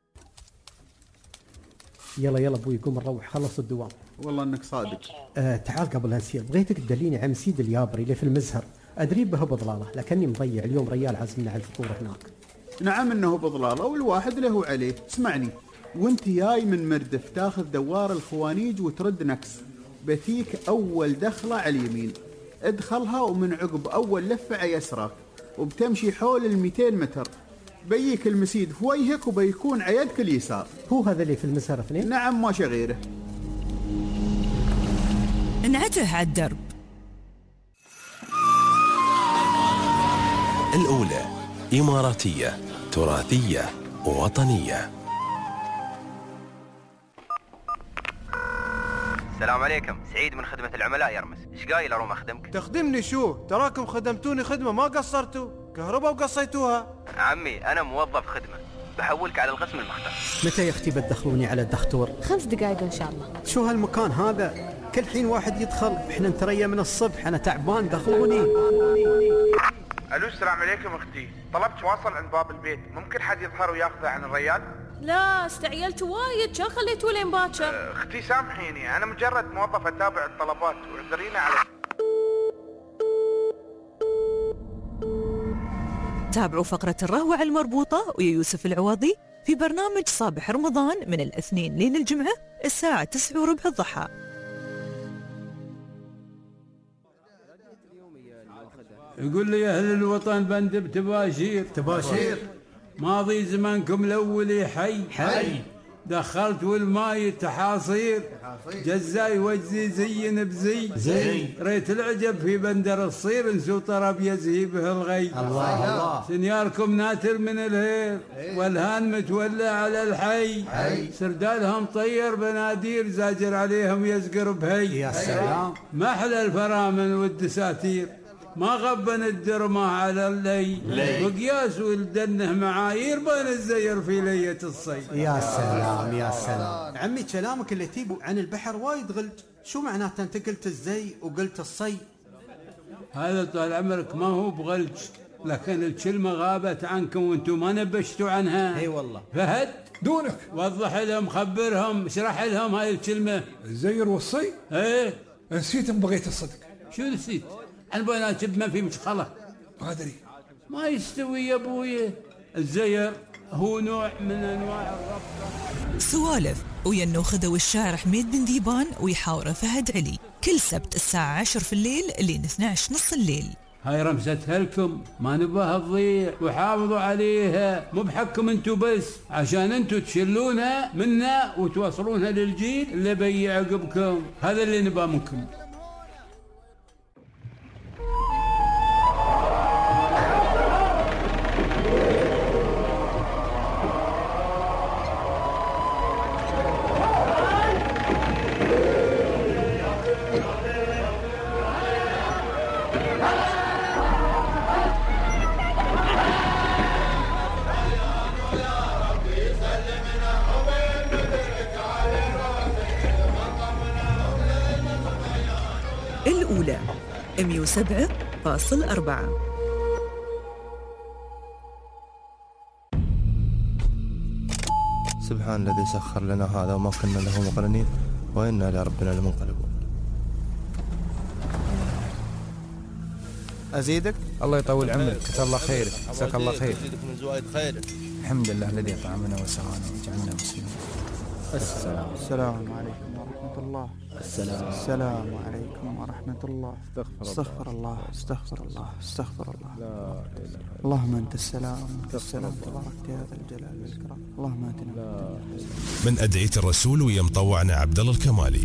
يلا يلا ابوي قوم نروح، خلص الدوام. والله انك صادق. آه تعال قبل لا نسير، بغيتك تدليني عم سيد اليابري اللي في المزهر، ادري به بضلاله لكني مضيع اليوم، ريال عزمنا على الفطور هناك. نعم انه بضلاله والواحد له عليه. اسمعني، وانت جاي من مردف تاخذ دوار الخوانيج وترد نكس، بتيك اول دخله على اليمين، ادخلها ومن عقب اول لفه على يسارك، وبتمشي حول المئتين متر، بيك المسيد في وجهك وبيكون على يدك اليسار. هو هذا اللي في المسار اثنين؟ نعم ما شغيره. انعته على الدرب. الأولى إماراتية تراثية وطنية. السلام عليكم، سعيد من خدمة العملاء يرمس، ايش قايل اروم اخدمك؟ تخدمني شو؟ تراكم خدمتوني خدمة ما قصرتوا، كهرباء وقصيتوها. عمي انا موظف خدمة، بحولك على القسم المختار. متى يا اختي بتدخلوني على الدكتور؟ خمس دقائق ان شاء الله. شو هالمكان هذا؟ كل حين واحد يدخل، احنا نتريا من الصبح، انا تعبان دخلوني. الو السلام عليكم اختي، طلبت واصل عند باب البيت، ممكن حد يظهر وياخذه عن الريال؟ لا استعجلت وايد، كان خليته لين باكر. اختي سامحيني، انا مجرد موظف اتابع الطلبات، واعذرينا على. تابعوا فقرة الرهوة المربوطة ويا يوسف العوضي في برنامج صباح رمضان من الاثنين لين الجمعة الساعة تسعة وربع الضحى. يقول لي أهل الوطن بندب تباشير تباشير ماضي زمانكم الأولي حي حي دخلت والماي تحاصير جزاي وجزي زين بزي زي ريت العجب في بندر الصير نسو طرب يزهي به الغي الله الله سنياركم ناتر من الهير والهان متولى على الحي حي سردالهم طير بنادير زاجر عليهم يزقر بهي يا سلام ما أحلى الفرامن والدساتير ما غبن الدرمة على اللي وقياس ولدنه معايير بين الزير في لية الصيد. يا سلام يا سلام عمي، كلامك اللي تيبو عن البحر وايد غلج، شو معناته انت قلت الزي وقلت الصي؟ هذا طال عمرك ما هو بغلج، لكن الكلمة غابت عنكم وانتم ما نبشتوا عنها. اي والله. فهد دونك وضح لهم، خبرهم، اشرح لهم هاي الكلمة. الزير والصي؟ ايه نسيتم بغيت الصدق. شو نسيت؟ أنا بناشب ما في مشخلة. ما أدري. ما يستوي يا أبوي. الزير هو نوع من أنواع الربطة. سوالف ويا النوخذة والشاعر حميد بن ذيبان ويحاوره فهد علي كل سبت الساعة عشر في الليل لين اثني عشر نص الليل. هاي رمستها لكم ما نبغاها تضيع، وحافظوا عليها مو بحقكم انتو بس، عشان انتو تشلونها منا وتوصلونها للجيل اللي بيجي عقبكم. هذا اللي نبغى منكم. الأولى مئة وسبعة فاصلة أربعة. سبحان الذي سخر لنا هذا وما كنا له مقرنين وإنا لربنا لمنقلبون. أزيدك؟ الله يطول عمرك، كتب الله خيرك، جزاك الله خير. أزيدك من زوايد خيرك. الحمد لله الذي أطعمنا وسقانا وجعلنا مسلمين. السلام السلام عليكم ورحمة الله. السلام السلام عليكم ورحمة الله. استغفر الله استغفر الله استغفر الله. لا إله. اللهم أنت السلام وأنت السلام تبارك يا ذا الجلال والإكرام. اللهم آتنا من أدعية الرسول ويا مطوعنا عبد الله الكمالي.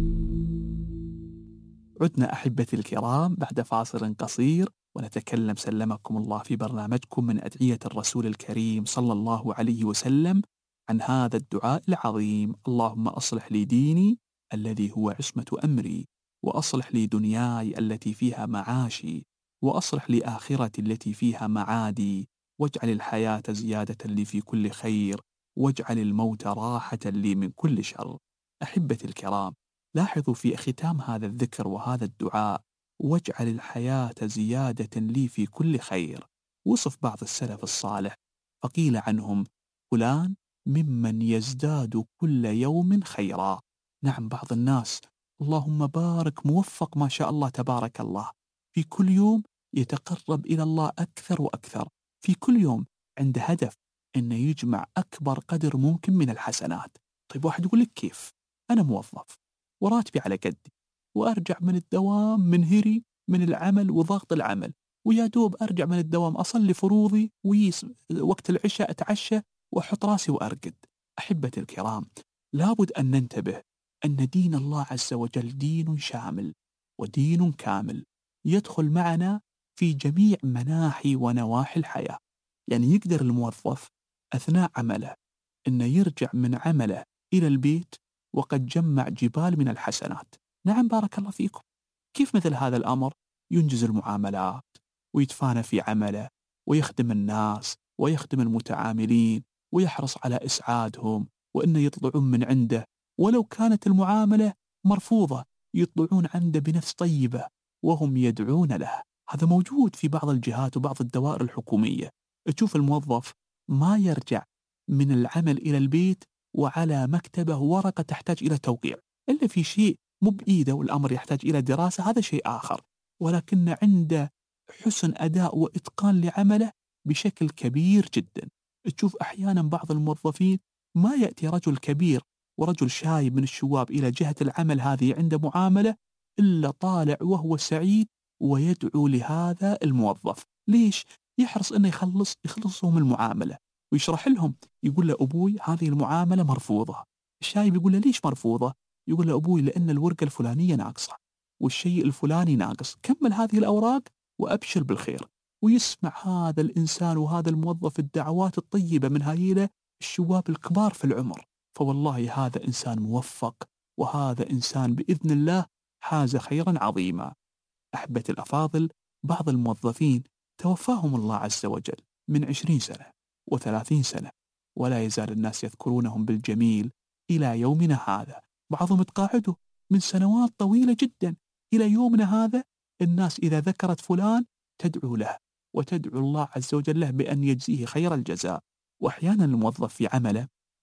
عدنا أحبتي الكرام بعد فاصل قصير ونتكلم سلمكم الله في برنامجكم من أدعية الرسول الكريم صلى الله عليه وسلم عن هذا الدعاء العظيم: اللهم أصلح لي ديني الذي هو عصمة أمري، وأصلح لي دنياي التي فيها معاشي، وأصلح لي آخرتي التي فيها معادي، واجعل الحياة زيادة لي في كل خير، واجعل الموت راحة لي من كل شر. أحبتي الكرام، لاحظوا في ختام هذا الذكر وهذا الدعاء: واجعل الحياة زيادة لي في كل خير. وصف بعض السلف الصالح فقيل عنهم: فلان ممن يزداد كل يوم خيرا. نعم، بعض الناس اللهم بارك موفق ما شاء الله تبارك الله، في كل يوم يتقرب إلى الله أكثر وأكثر، في كل يوم عنده هدف أنه يجمع أكبر قدر ممكن من الحسنات. طيب واحد يقول لك كيف؟ أنا موظف وراتبي على قدي، وأرجع من الدوام منهري من العمل وضغط العمل، ويا دوب أرجع من الدوام أصلي فروضي ويس وقت العشاء أتعشى وأحط راسي وأرقد. أحبتي الكرام، لابد أن ننتبه أن دين الله عز وجل دين شامل ودين كامل يدخل معنا في جميع مناحي ونواحي الحياة. يعني يقدر الموظف أثناء عمله أن يرجع من عمله إلى البيت وقد جمع جبال من الحسنات. نعم، بارك الله فيكم. كيف مثل هذا الأمر؟ ينجز المعاملات ويتفانى في عمله ويخدم الناس ويخدم المتعاملين ويحرص على إسعادهم وإنه يطلعون من عنده، ولو كانت المعاملة مرفوضة يطلعون عنده بنفس طيبة وهم يدعون له. هذا موجود في بعض الجهات وبعض الدوائر الحكومية. تشوف الموظف ما يرجع من العمل إلى البيت وعلى مكتبه ورقة تحتاج إلى توقيع، إلا في شيء مو بإيده والأمر يحتاج إلى دراسة، هذا شيء آخر، ولكن عنده حسن أداء وإتقان لعمله بشكل كبير جدا. تشوف أحيانا بعض الموظفين ما يأتي رجل كبير ورجل شايب من الشواب إلى جهة العمل هذه عنده معاملة إلا طالع وهو سعيد ويدعو لهذا الموظف. ليش؟ يحرص أنه يخلص يخلصهم المعاملة ويشرح لهم، يقول له أبوي هذه المعاملة مرفوضة. الشايب يقول له ليش مرفوضة؟ يقول له أبوي لأن الورقة الفلانية ناقصة والشيء الفلاني ناقص، كمل هذه الأوراق وأبشر بالخير. ويسمع هذا الإنسان وهذا الموظف الدعوات الطيبة من هايله الشواب الكبار في العمر، فوالله هذا إنسان موفق وهذا إنسان بإذن الله حاز خيرا عظيما. أحبتي الأفاضل، بعض الموظفين توفاهم الله عز وجل من عشرين سنة وثلاثين سنة ولا يزال الناس يذكرونهم بالجميل إلى يومنا هذا. بعضهم تقاعدوا من سنوات طويلة جدا إلى يومنا هذا، الناس إذا ذكرت فلان تدعو له وتدعو الله عز وجل له بأن يجزيه خير الجزاء. وأحيانا الموظف في عمله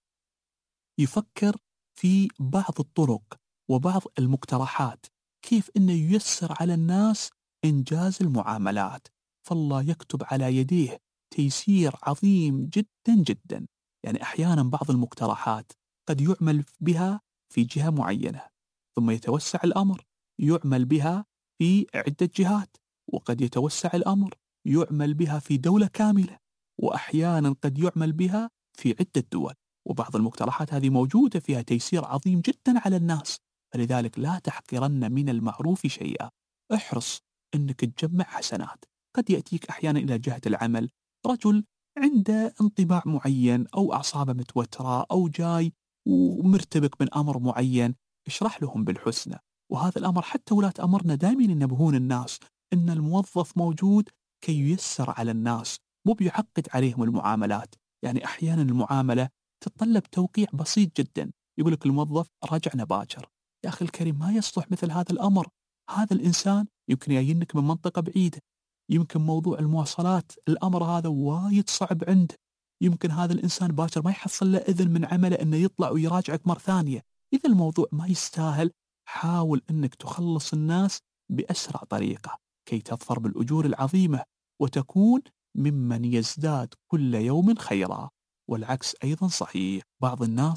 يفكر في بعض الطرق وبعض المقترحات كيف أنه ييسر على الناس إنجاز المعاملات، فالله يكتب على يديه تيسير عظيم جدا جدا. يعني أحيانا بعض المقترحات قد يعمل بها في جهة معينة ثم يتوسع الأمر يعمل بها في عدة جهات، وقد يتوسع الأمر يعمل بها في دولة كاملة، وأحيانا قد يعمل بها في عدة دول. وبعض المقترحات هذه موجودة فيها تيسير عظيم جدا على الناس، فلذلك لا تحقرن من المعروف شيئا. احرص أنك تجمع حسنات. قد يأتيك أحيانا إلى جهة العمل رجل عنده انطباع معين أو أعصابه متوترة أو جاي ومرتبك من أمر معين، اشرح لهم بالحسنى. وهذا الأمر حتى ولاة أمرنا دائما ينبهون الناس أن الموظف موجود كي ييسر على الناس، مو بيعقد عليهم المعاملات. يعني أحيانا المعاملة تتطلب توقيع بسيط جدا، يقول لك الموظف راجعنا باكر. يا أخي الكريم، ما يصلح مثل هذا الأمر. هذا الإنسان يمكن يجينك من منطقة بعيدة، يمكن موضوع المواصلات الأمر هذا وايد صعب عنده، يمكن هذا الإنسان باكر ما يحصل له إذن من عمله أنه يطلع ويراجعك مرة ثانية. إذا الموضوع ما يستاهل، حاول أنك تخلص الناس بأسرع طريقة كي تظفر بالأجور العظيمة وتكون ممن يزداد كل يوم خيرا. والعكس أيضا صحيح، بعض الناس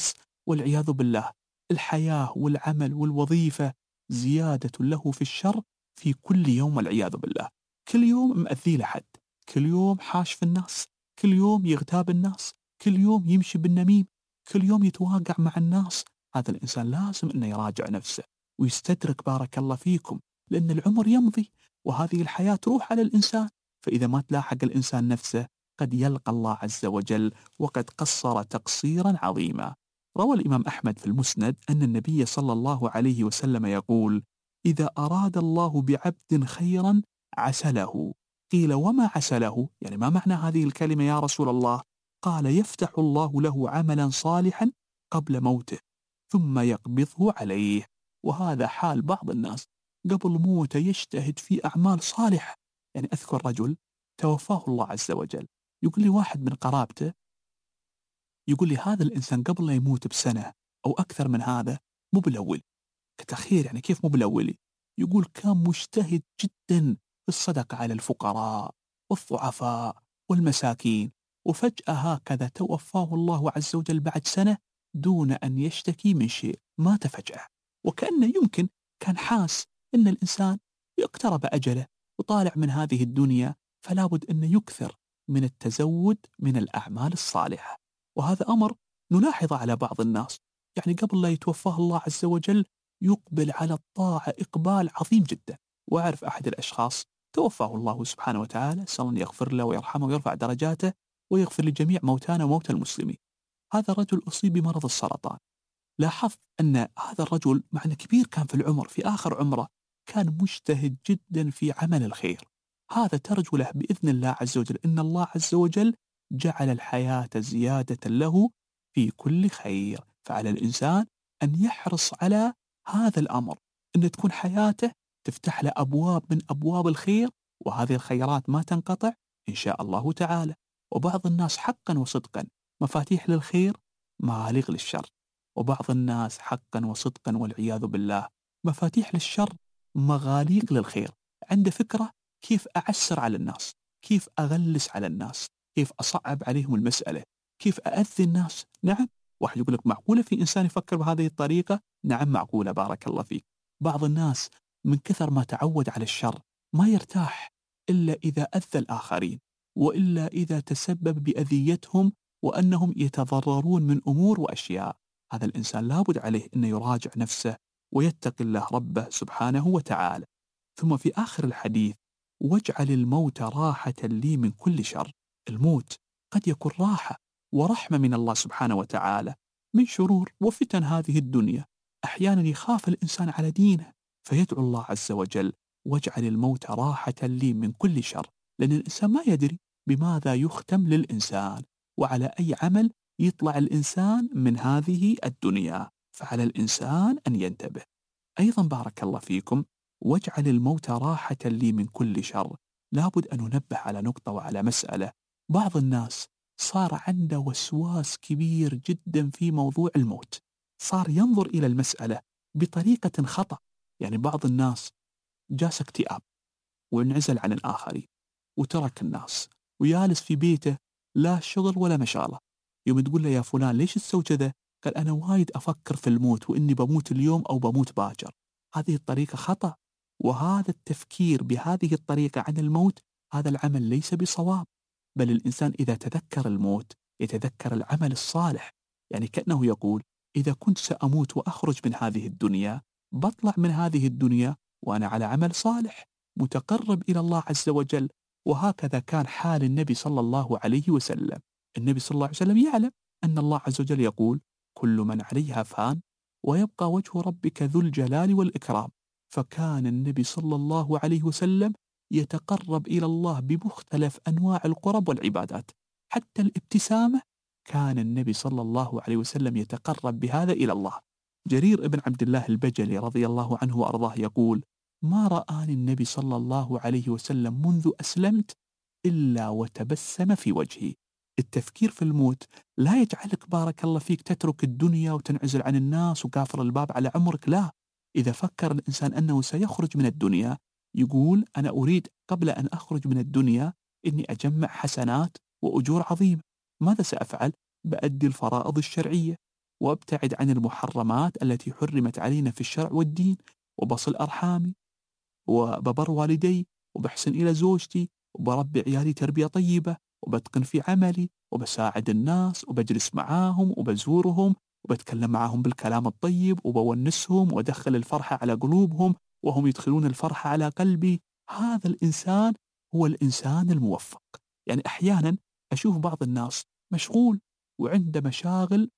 والعياذ بالله الحياة والعمل والوظيفة زيادة له في الشر في كل يوم والعياذ بالله. كل يوم مأذي لحد، كل يوم حاش في الناس، كل يوم يغتاب الناس، كل يوم يمشي بالنميم، كل يوم يتواقع مع الناس. هذا الإنسان لازم أنه يراجع نفسه ويستدرك بارك الله فيكم، لأن العمر يمضي وهذه الحياة تروح على الإنسان. فإذا ما تلاحق الإنسان نفسه قد يلقى الله عز وجل وقد قصر تقصيرا عظيما. روى الإمام أحمد في المسند أن النبي صلى الله عليه وسلم يقول: إذا أراد الله بعبد خيرا عسله. قيل: وما عسله؟ يعني ما معنى هذه الكلمة يا رسول الله؟ قال: يفتح الله له عملا صالحا قبل موته ثم يقبضه عليه. وهذا حال بعض الناس، قبل موته يجتهد في أعمال صالحة. يعني أذكر رجل توفاه الله عز وجل، يقول لي واحد من قرابته، يقول لي هذا الإنسان قبل لا يموت بسنة أو أكثر من هذا مو بالأول. كتأخير يعني كيف مو بالأولي؟ يقول كان مجتهد جدا في الصدقة على الفقراء والضعفاء والمساكين، وفجأة هكذا توفاه الله عز وجل بعد سنة دون أن يشتكي من شيء، مات فجأة. وكأنه يمكن كان حاس أن الإنسان يقترب أجله وطالع من هذه الدنيا، فلا بد أن يكثر من التزود من الأعمال الصالحة. وهذا أمر نلاحظه على بعض الناس، يعني قبل لا يتوفاه الله عز وجل يقبل على الطاعة إقبال عظيم جدا. وأعرف أحد الأشخاص توفاه الله سبحانه وتعالى، أسأل الله يغفر له ويرحمه ويرفع درجاته ويغفر لجميع موتانا وموتى المسلمين. هذا الرجل أصيب بمرض السرطان. لاحظت أن هذا الرجل مع أنه كبير كان في العمر، في آخر عمره كان مجتهد جدا في عمل الخير. هذا ترجو له بإذن الله عز وجل إن الله عز وجل جعل الحياة زيادة له في كل خير. فعلى الإنسان أن يحرص على هذا الأمر، أن تكون حياته تفتح له أبواب من أبواب الخير، وهذه الخيرات ما تنقطع إن شاء الله تعالى. وبعض الناس حقا وصدقا مفاتيح للخير مغاليق للشر، وبعض الناس حقا وصدقا والعياذ بالله مفاتيح للشر مغاليق للخير. عنده فكرة كيف أعسر على الناس، كيف أغلس على الناس، كيف أصعب عليهم المسألة، كيف أأذي الناس. نعم، واحد يقول لك معقولة في إنسان يفكر بهذه الطريقة؟ نعم معقولة بارك الله فيك. بعض الناس من كثر ما تعود على الشر ما يرتاح إلا إذا أذى الآخرين، وإلا إذا تسبب بأذيتهم وأنهم يتضررون من أمور وأشياء. هذا الإنسان لابد عليه أن يراجع نفسه ويتقي الله ربه سبحانه وتعالى. ثم في آخر الحديث: واجعل الموت راحة لي من كل شر. الموت قد يكون راحة ورحمة من الله سبحانه وتعالى من شرور وفتن هذه الدنيا. أحيانا يخاف الإنسان على دينه فيدعو الله عز وجل: واجعل الموت راحة لي من كل شر. لأن الإنسان ما يدري بماذا يختم للإنسان وعلى أي عمل يطلع الإنسان من هذه الدنيا، فعلى الإنسان أن ينتبه. أيضا بارك الله فيكم: واجعل الموت راحة لي من كل شر. لابد أن ننبه على نقطة وعلى مسألة. بعض الناس صار عنده وسواس كبير جدا في موضوع الموت، صار ينظر إلى المسألة بطريقة خطأ. يعني بعض الناس جاس اكتئاب وانعزل عن الآخرين وترك الناس ويالس في بيته لا شغل ولا مشغلة. يوم تقول له يا فلان ليش تسوي كذا؟ قال أنا وايد أفكر في الموت وإني بموت اليوم أو بموت باكر. هذه الطريقة خطأ، وهذا التفكير بهذه الطريقة عن الموت هذا العمل ليس بصواب. بل الإنسان إذا تذكر الموت يتذكر العمل الصالح. يعني كأنه يقول: إذا كنت سأموت وأخرج من هذه الدنيا بطلع من هذه الدنيا وأنا على عمل صالح متقرب إلى الله عز وجل. وهكذا كان حال النبي صلى الله عليه وسلم. النبي صلى الله عليه وسلم يعلم أن الله عز وجل يقول: كل من عليها فان ويبقى وجه ربك ذو الجلال والإكرام. فكان النبي صلى الله عليه وسلم يتقرب إلى الله بمختلف أنواع القرب والعبادات، حتى الابتسامة كان النبي صلى الله عليه وسلم يتقرب بهذا إلى الله. جرير ابن عبد الله البجلي رضي الله عنه وأرضاه يقول: ما رآني النبي صلى الله عليه وسلم منذ أسلمت إلا وتبسم في وجهي. التفكير في الموت لا يجعلك بارك الله فيك تترك الدنيا وتنعزل عن الناس وقافل الباب على عمرك، لا. إذا فكر الإنسان أنه سيخرج من الدنيا يقول: أنا أريد قبل أن أخرج من الدنيا إني أجمع حسنات وأجور عظيمة. ماذا سأفعل؟ بأدي الفرائض الشرعية، وأبتعد عن المحرمات التي حرمت علينا في الشرع والدين، وبصل أرحامي، وببر والدي، وبحسن إلى زوجتي، وبربي عيالي تربية طيبة، وبتقن في عملي، وبساعد الناس، وبجلس معاهم، وبزورهم، وبتكلم معاهم بالكلام الطيب، وبونسهم، وأدخل الفرحة على قلوبهم، وهم يدخلون الفرحة على قلبي. هذا الإنسان هو الإنسان الموفق. يعني أحيانا أشوف بعض الناس مشغول وعنده مشاغل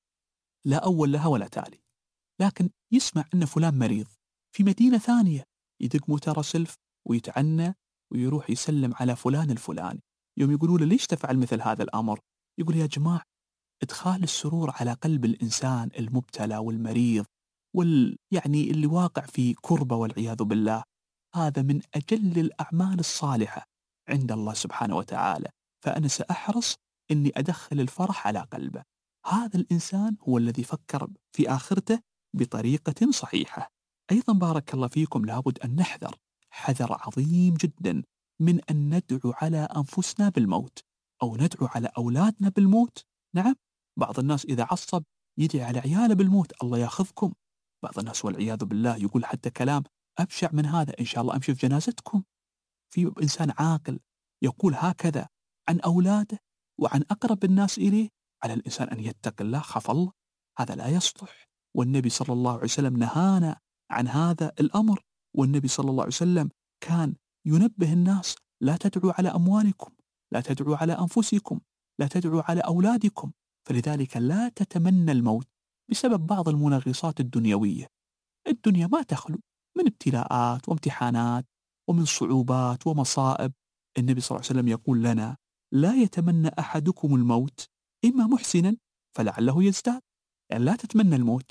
لا أول لها ولا تالي، لكن يسمع أن فلان مريض في مدينة ثانية، يدق موتر سلف ويتعنى ويروح يسلم على فلان الفلاني. يوم يقولوا له ليش تفعل مثل هذا الأمر؟ يقول يا جماعة إدخال السرور على قلب الإنسان المبتلى والمريض وال يعني اللي واقع في كربة والعياذ بالله، هذا من أجل الأعمال الصالحة عند الله سبحانه وتعالى، فأنا سأحرص أني أدخل الفرح على قلبه. هذا الإنسان هو الذي فكر في آخرته بطريقة صحيحة. أيضا بارك الله فيكم لابد أن نحذر حذر عظيم جدا من أن ندعو على أنفسنا بالموت أو ندعو على أولادنا بالموت. نعم، بعض الناس إذا عصب يدعي على عياله بالموت، الله ياخذكم. بعض الناس والعياذ بالله يقول حتى كلام أبشع من هذا، إن شاء الله أمشي في جنازتكم. في إنسان عاقل يقول هكذا عن أولاده وعن أقرب الناس إليه. على الإنسان أن يتقي الله، خاف الله، هذا لا يصلح. والنبي صلى الله عليه وسلم نهانا عن هذا الأمر، والنبي صلى الله عليه وسلم كان ينبه الناس لا تدعوا على أموالكم، لا تدعوا على أنفسكم، لا تدعوا على أولادكم. فلذلك لا تتمنى الموت بسبب بعض المنغصات الدنيوية. الدنيا ما تخلو من ابتلاءات وامتحانات ومن صعوبات ومصائب. النبي صلى الله عليه وسلم يقول لنا لا يتمنى أحدكم الموت إما محسنا فلعله يزداد، يعني لا تتمنى الموت،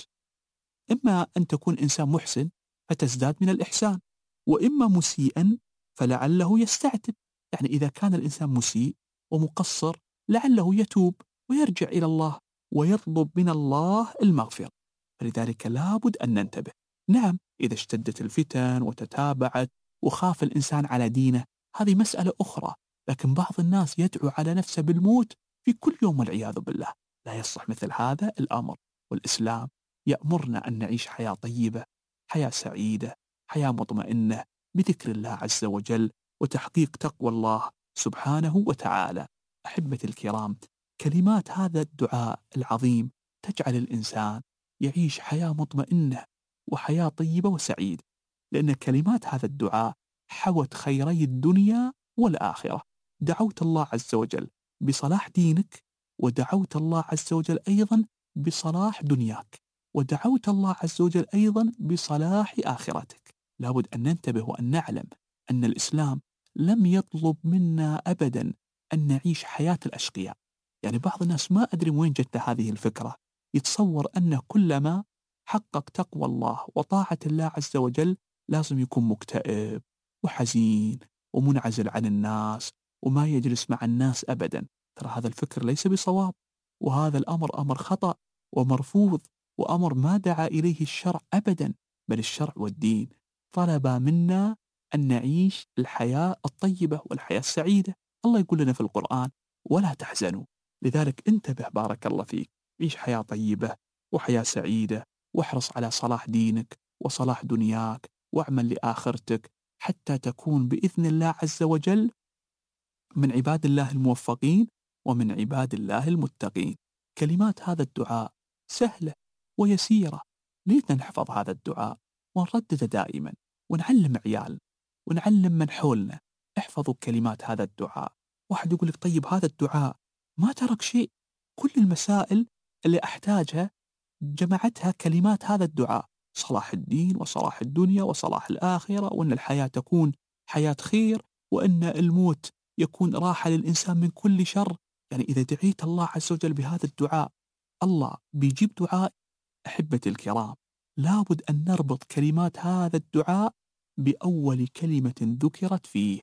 إما أن تكون إنسان محسن فتزداد من الإحسان، وإما مسيئا فلعله يستعتب، يعني إذا كان الإنسان مسيء ومقصر لعله يتوب ويرجع إلى الله ويطلب من الله المغفرة. فلذلك لابد أن ننتبه. نعم، إذا اشتدت الفتن وتتابعت وخاف الإنسان على دينه هذه مسألة أخرى، لكن بعض الناس يدعو على نفسه بالموت في كل يوم والعياذ بالله. لا يصلح مثل هذا الأمر، والإسلام يأمرنا أن نعيش حياة طيبة، حياة سعيدة، حياة مطمئنة بذكر الله عز وجل وتحقيق تقوى الله سبحانه وتعالى. أحبتي الكرام، كلمات هذا الدعاء العظيم تجعل الإنسان يعيش حياة مطمئنة وحياة طيبة وسعيدة، لأن كلمات هذا الدعاء حوت خيري الدنيا والآخرة. دعوت الله عز وجل بصلاح دينك، ودعوت الله عز وجل أيضا بصلاح دنياك، ودعوت الله عز وجل أيضا بصلاح آخرتك. لابد أن ننتبه وأن نعلم أن الإسلام لم يطلب منا أبدا أن نعيش حياة الأشقياء. يعني بعض الناس ما أدري وين جت هذه الفكرة، يتصور أنه كلما حقق تقوى الله وطاعة الله عز وجل لازم يكون مكتئب وحزين ومنعزل عن الناس وما يجلس مع الناس أبدا. ترى هذا الفكر ليس بصواب، وهذا الأمر أمر خطأ ومرفوض، وأمر ما دعا إليه الشرع أبدا، بل الشرع والدين طلب منا أن نعيش الحياة الطيبة والحياة السعيدة. الله يقول لنا في القرآن ولا تحزنوا. لذلك انتبه بارك الله فيك، عيش حياة طيبة وحياة سعيدة، واحرص على صلاح دينك وصلاح دنياك، واعمل لآخرتك حتى تكون بإذن الله عز وجل من عباد الله الموفقين ومن عباد الله المتقين. كلمات هذا الدعاء سهلة ويسيرة، ليتنا نحفظ هذا الدعاء ونردده دائما، ونعلم عيالنا ونعلم من حولنا. احفظوا كلمات هذا الدعاء. واحد يقول لك طيب هذا الدعاء ما ترك شيء، كل المسائل اللي أحتاجها جمعتها كلمات هذا الدعاء، صلاح الدين وصلاح الدنيا وصلاح الآخرة، وأن الحياة تكون حياة خير، وأن الموت يكون راحة للإنسان من كل شر. يعني إذا دعيت الله عز وجل بهذا الدعاء الله بيجيب دعاء. أحبتي الكرام، لابد أن نربط كلمات هذا الدعاء بأول كلمة ذكرت فيه،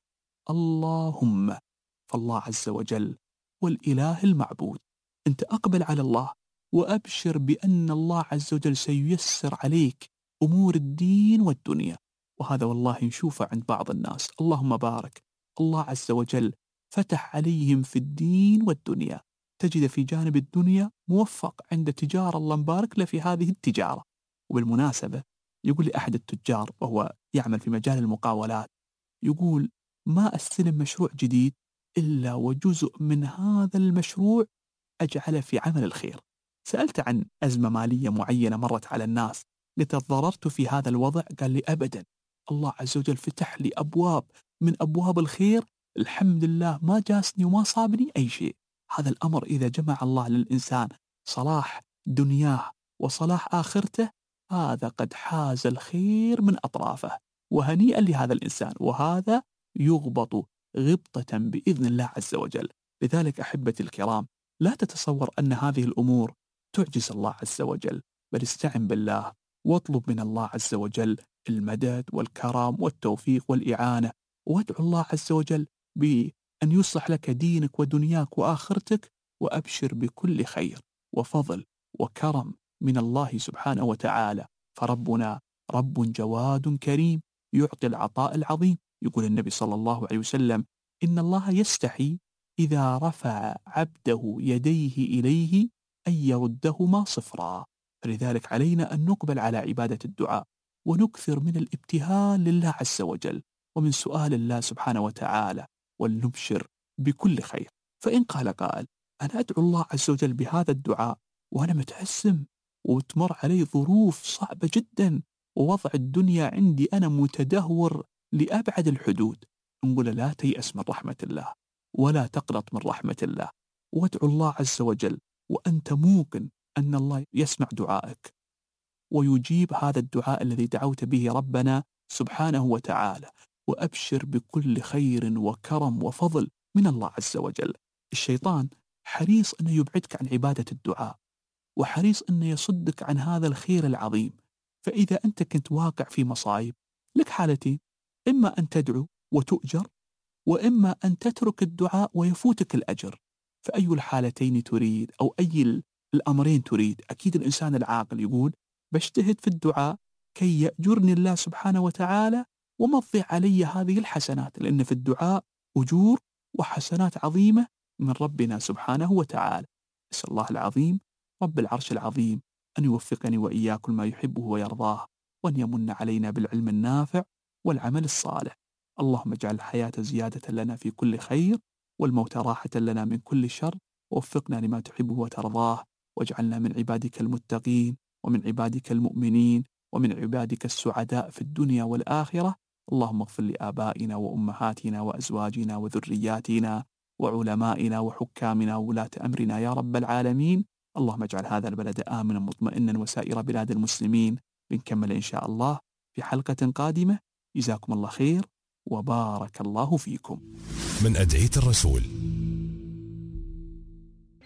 اللهم. فالله عز وجل والإله المعبود. أنت أقبل على الله وأبشر بأن الله عز وجل سييسر عليك أمور الدين والدنيا. وهذا والله نشوفه عند بعض الناس، اللهم بارك، الله عز وجل فتح عليهم في الدين والدنيا، تجد في جانب الدنيا موفق عند تجارة الله مبارك له في هذه التجارة. وبالمناسبة يقول لي أحد التجار وهو يعمل في مجال المقاولات، يقول ما أستلم مشروع جديد إلا وجزء من هذا المشروع أجعله في عمل الخير. سألت عن أزمة مالية معينة مرت على الناس، قلت ضررت في هذا الوضع؟ قال لي أبدا، الله عز وجل فتح لي أبواب من أبواب الخير، الحمد لله ما جاسني وما صابني أي شيء. هذا الأمر إذا جمع الله للإنسان صلاح دنياه وصلاح آخرته، هذا قد حاز الخير من أطرافه، وهنيئا لهذا الإنسان، وهذا يغبط غبطة بإذن الله عز وجل. لذلك أحبتي الكرام، لا تتصور أن هذه الأمور تعجز الله عز وجل، بل استعن بالله واطلب من الله عز وجل المدد والكرم والتوفيق والإعانة، وادعو الله عز وجل بأن يصلح لك دينك ودنياك وآخرتك، وأبشر بكل خير وفضل وكرم من الله سبحانه وتعالى. فربنا رب جواد كريم يعطي العطاء العظيم. يقول النبي صلى الله عليه وسلم: إن الله يستحي إذا رفع عبده يديه إليه أن يردهما صفرا. فلذلك علينا أن نقبل على عبادة الدعاء، ونكثر من الابتهال لله عز وجل ومن سؤال الله سبحانه وتعالى، ولنبشر بكل خير. فإن قال قائل: أنا أدعو الله عز وجل بهذا الدعاء وأنا متأسم وتمر علي ظروف صعبة جدا ووضع الدنيا عندي أنا متدهور لأبعد الحدود، نقول لا تيأس من رحمة الله ولا تقنط من رحمة الله، وادعو الله عز وجل وأنت موقن أن الله يسمع دعائك ويجيب هذا الدعاء الذي دعوت به ربنا سبحانه وتعالى، وأبشر بكل خير وكرم وفضل من الله عز وجل. الشيطان حريص أن يبعدك عن عبادة الدعاء، وحريص أن يصدك عن هذا الخير العظيم. فإذا أنت كنت واقع في مصايب، لك حالتين: إما أن تدعو وتؤجر، وإما أن تترك الدعاء ويفوتك الأجر. فأي الحالتين تريد، أو أي الأمرين تريد؟ أكيد الإنسان العاقل يقول: بجتهد في الدعاء كي يأجرني الله سبحانه وتعالى وما تضيع علي هذه الحسنات، لأن في الدعاء أجور وحسنات عظيمة من ربنا سبحانه وتعالى. أسأل الله العظيم رب العرش العظيم أن يوفقني وإياكم ما يحبه ويرضاه، وأن يمن علينا بالعلم النافع والعمل الصالح. اللهم اجعل الحياة زيادة لنا في كل خير، والموت راحة لنا من كل شر، ووفقنا لما تحبه وترضاه، واجعلنا من عبادك المتقين، ومن عبادك المؤمنين، ومن عبادك السعداء في الدنيا والآخرة. اللهم اغفر لآبائنا وأمهاتنا وأزواجنا وذرياتنا وعلمائنا وحكامنا وولاة أمرنا يا رب العالمين. اللهم اجعل هذا البلد آمنا مطمئنا وسائر بلاد المسلمين. بنكمل إن شاء الله في حلقة قادمة. جزاكم الله خير وبارك الله فيكم. من أدعية الرسول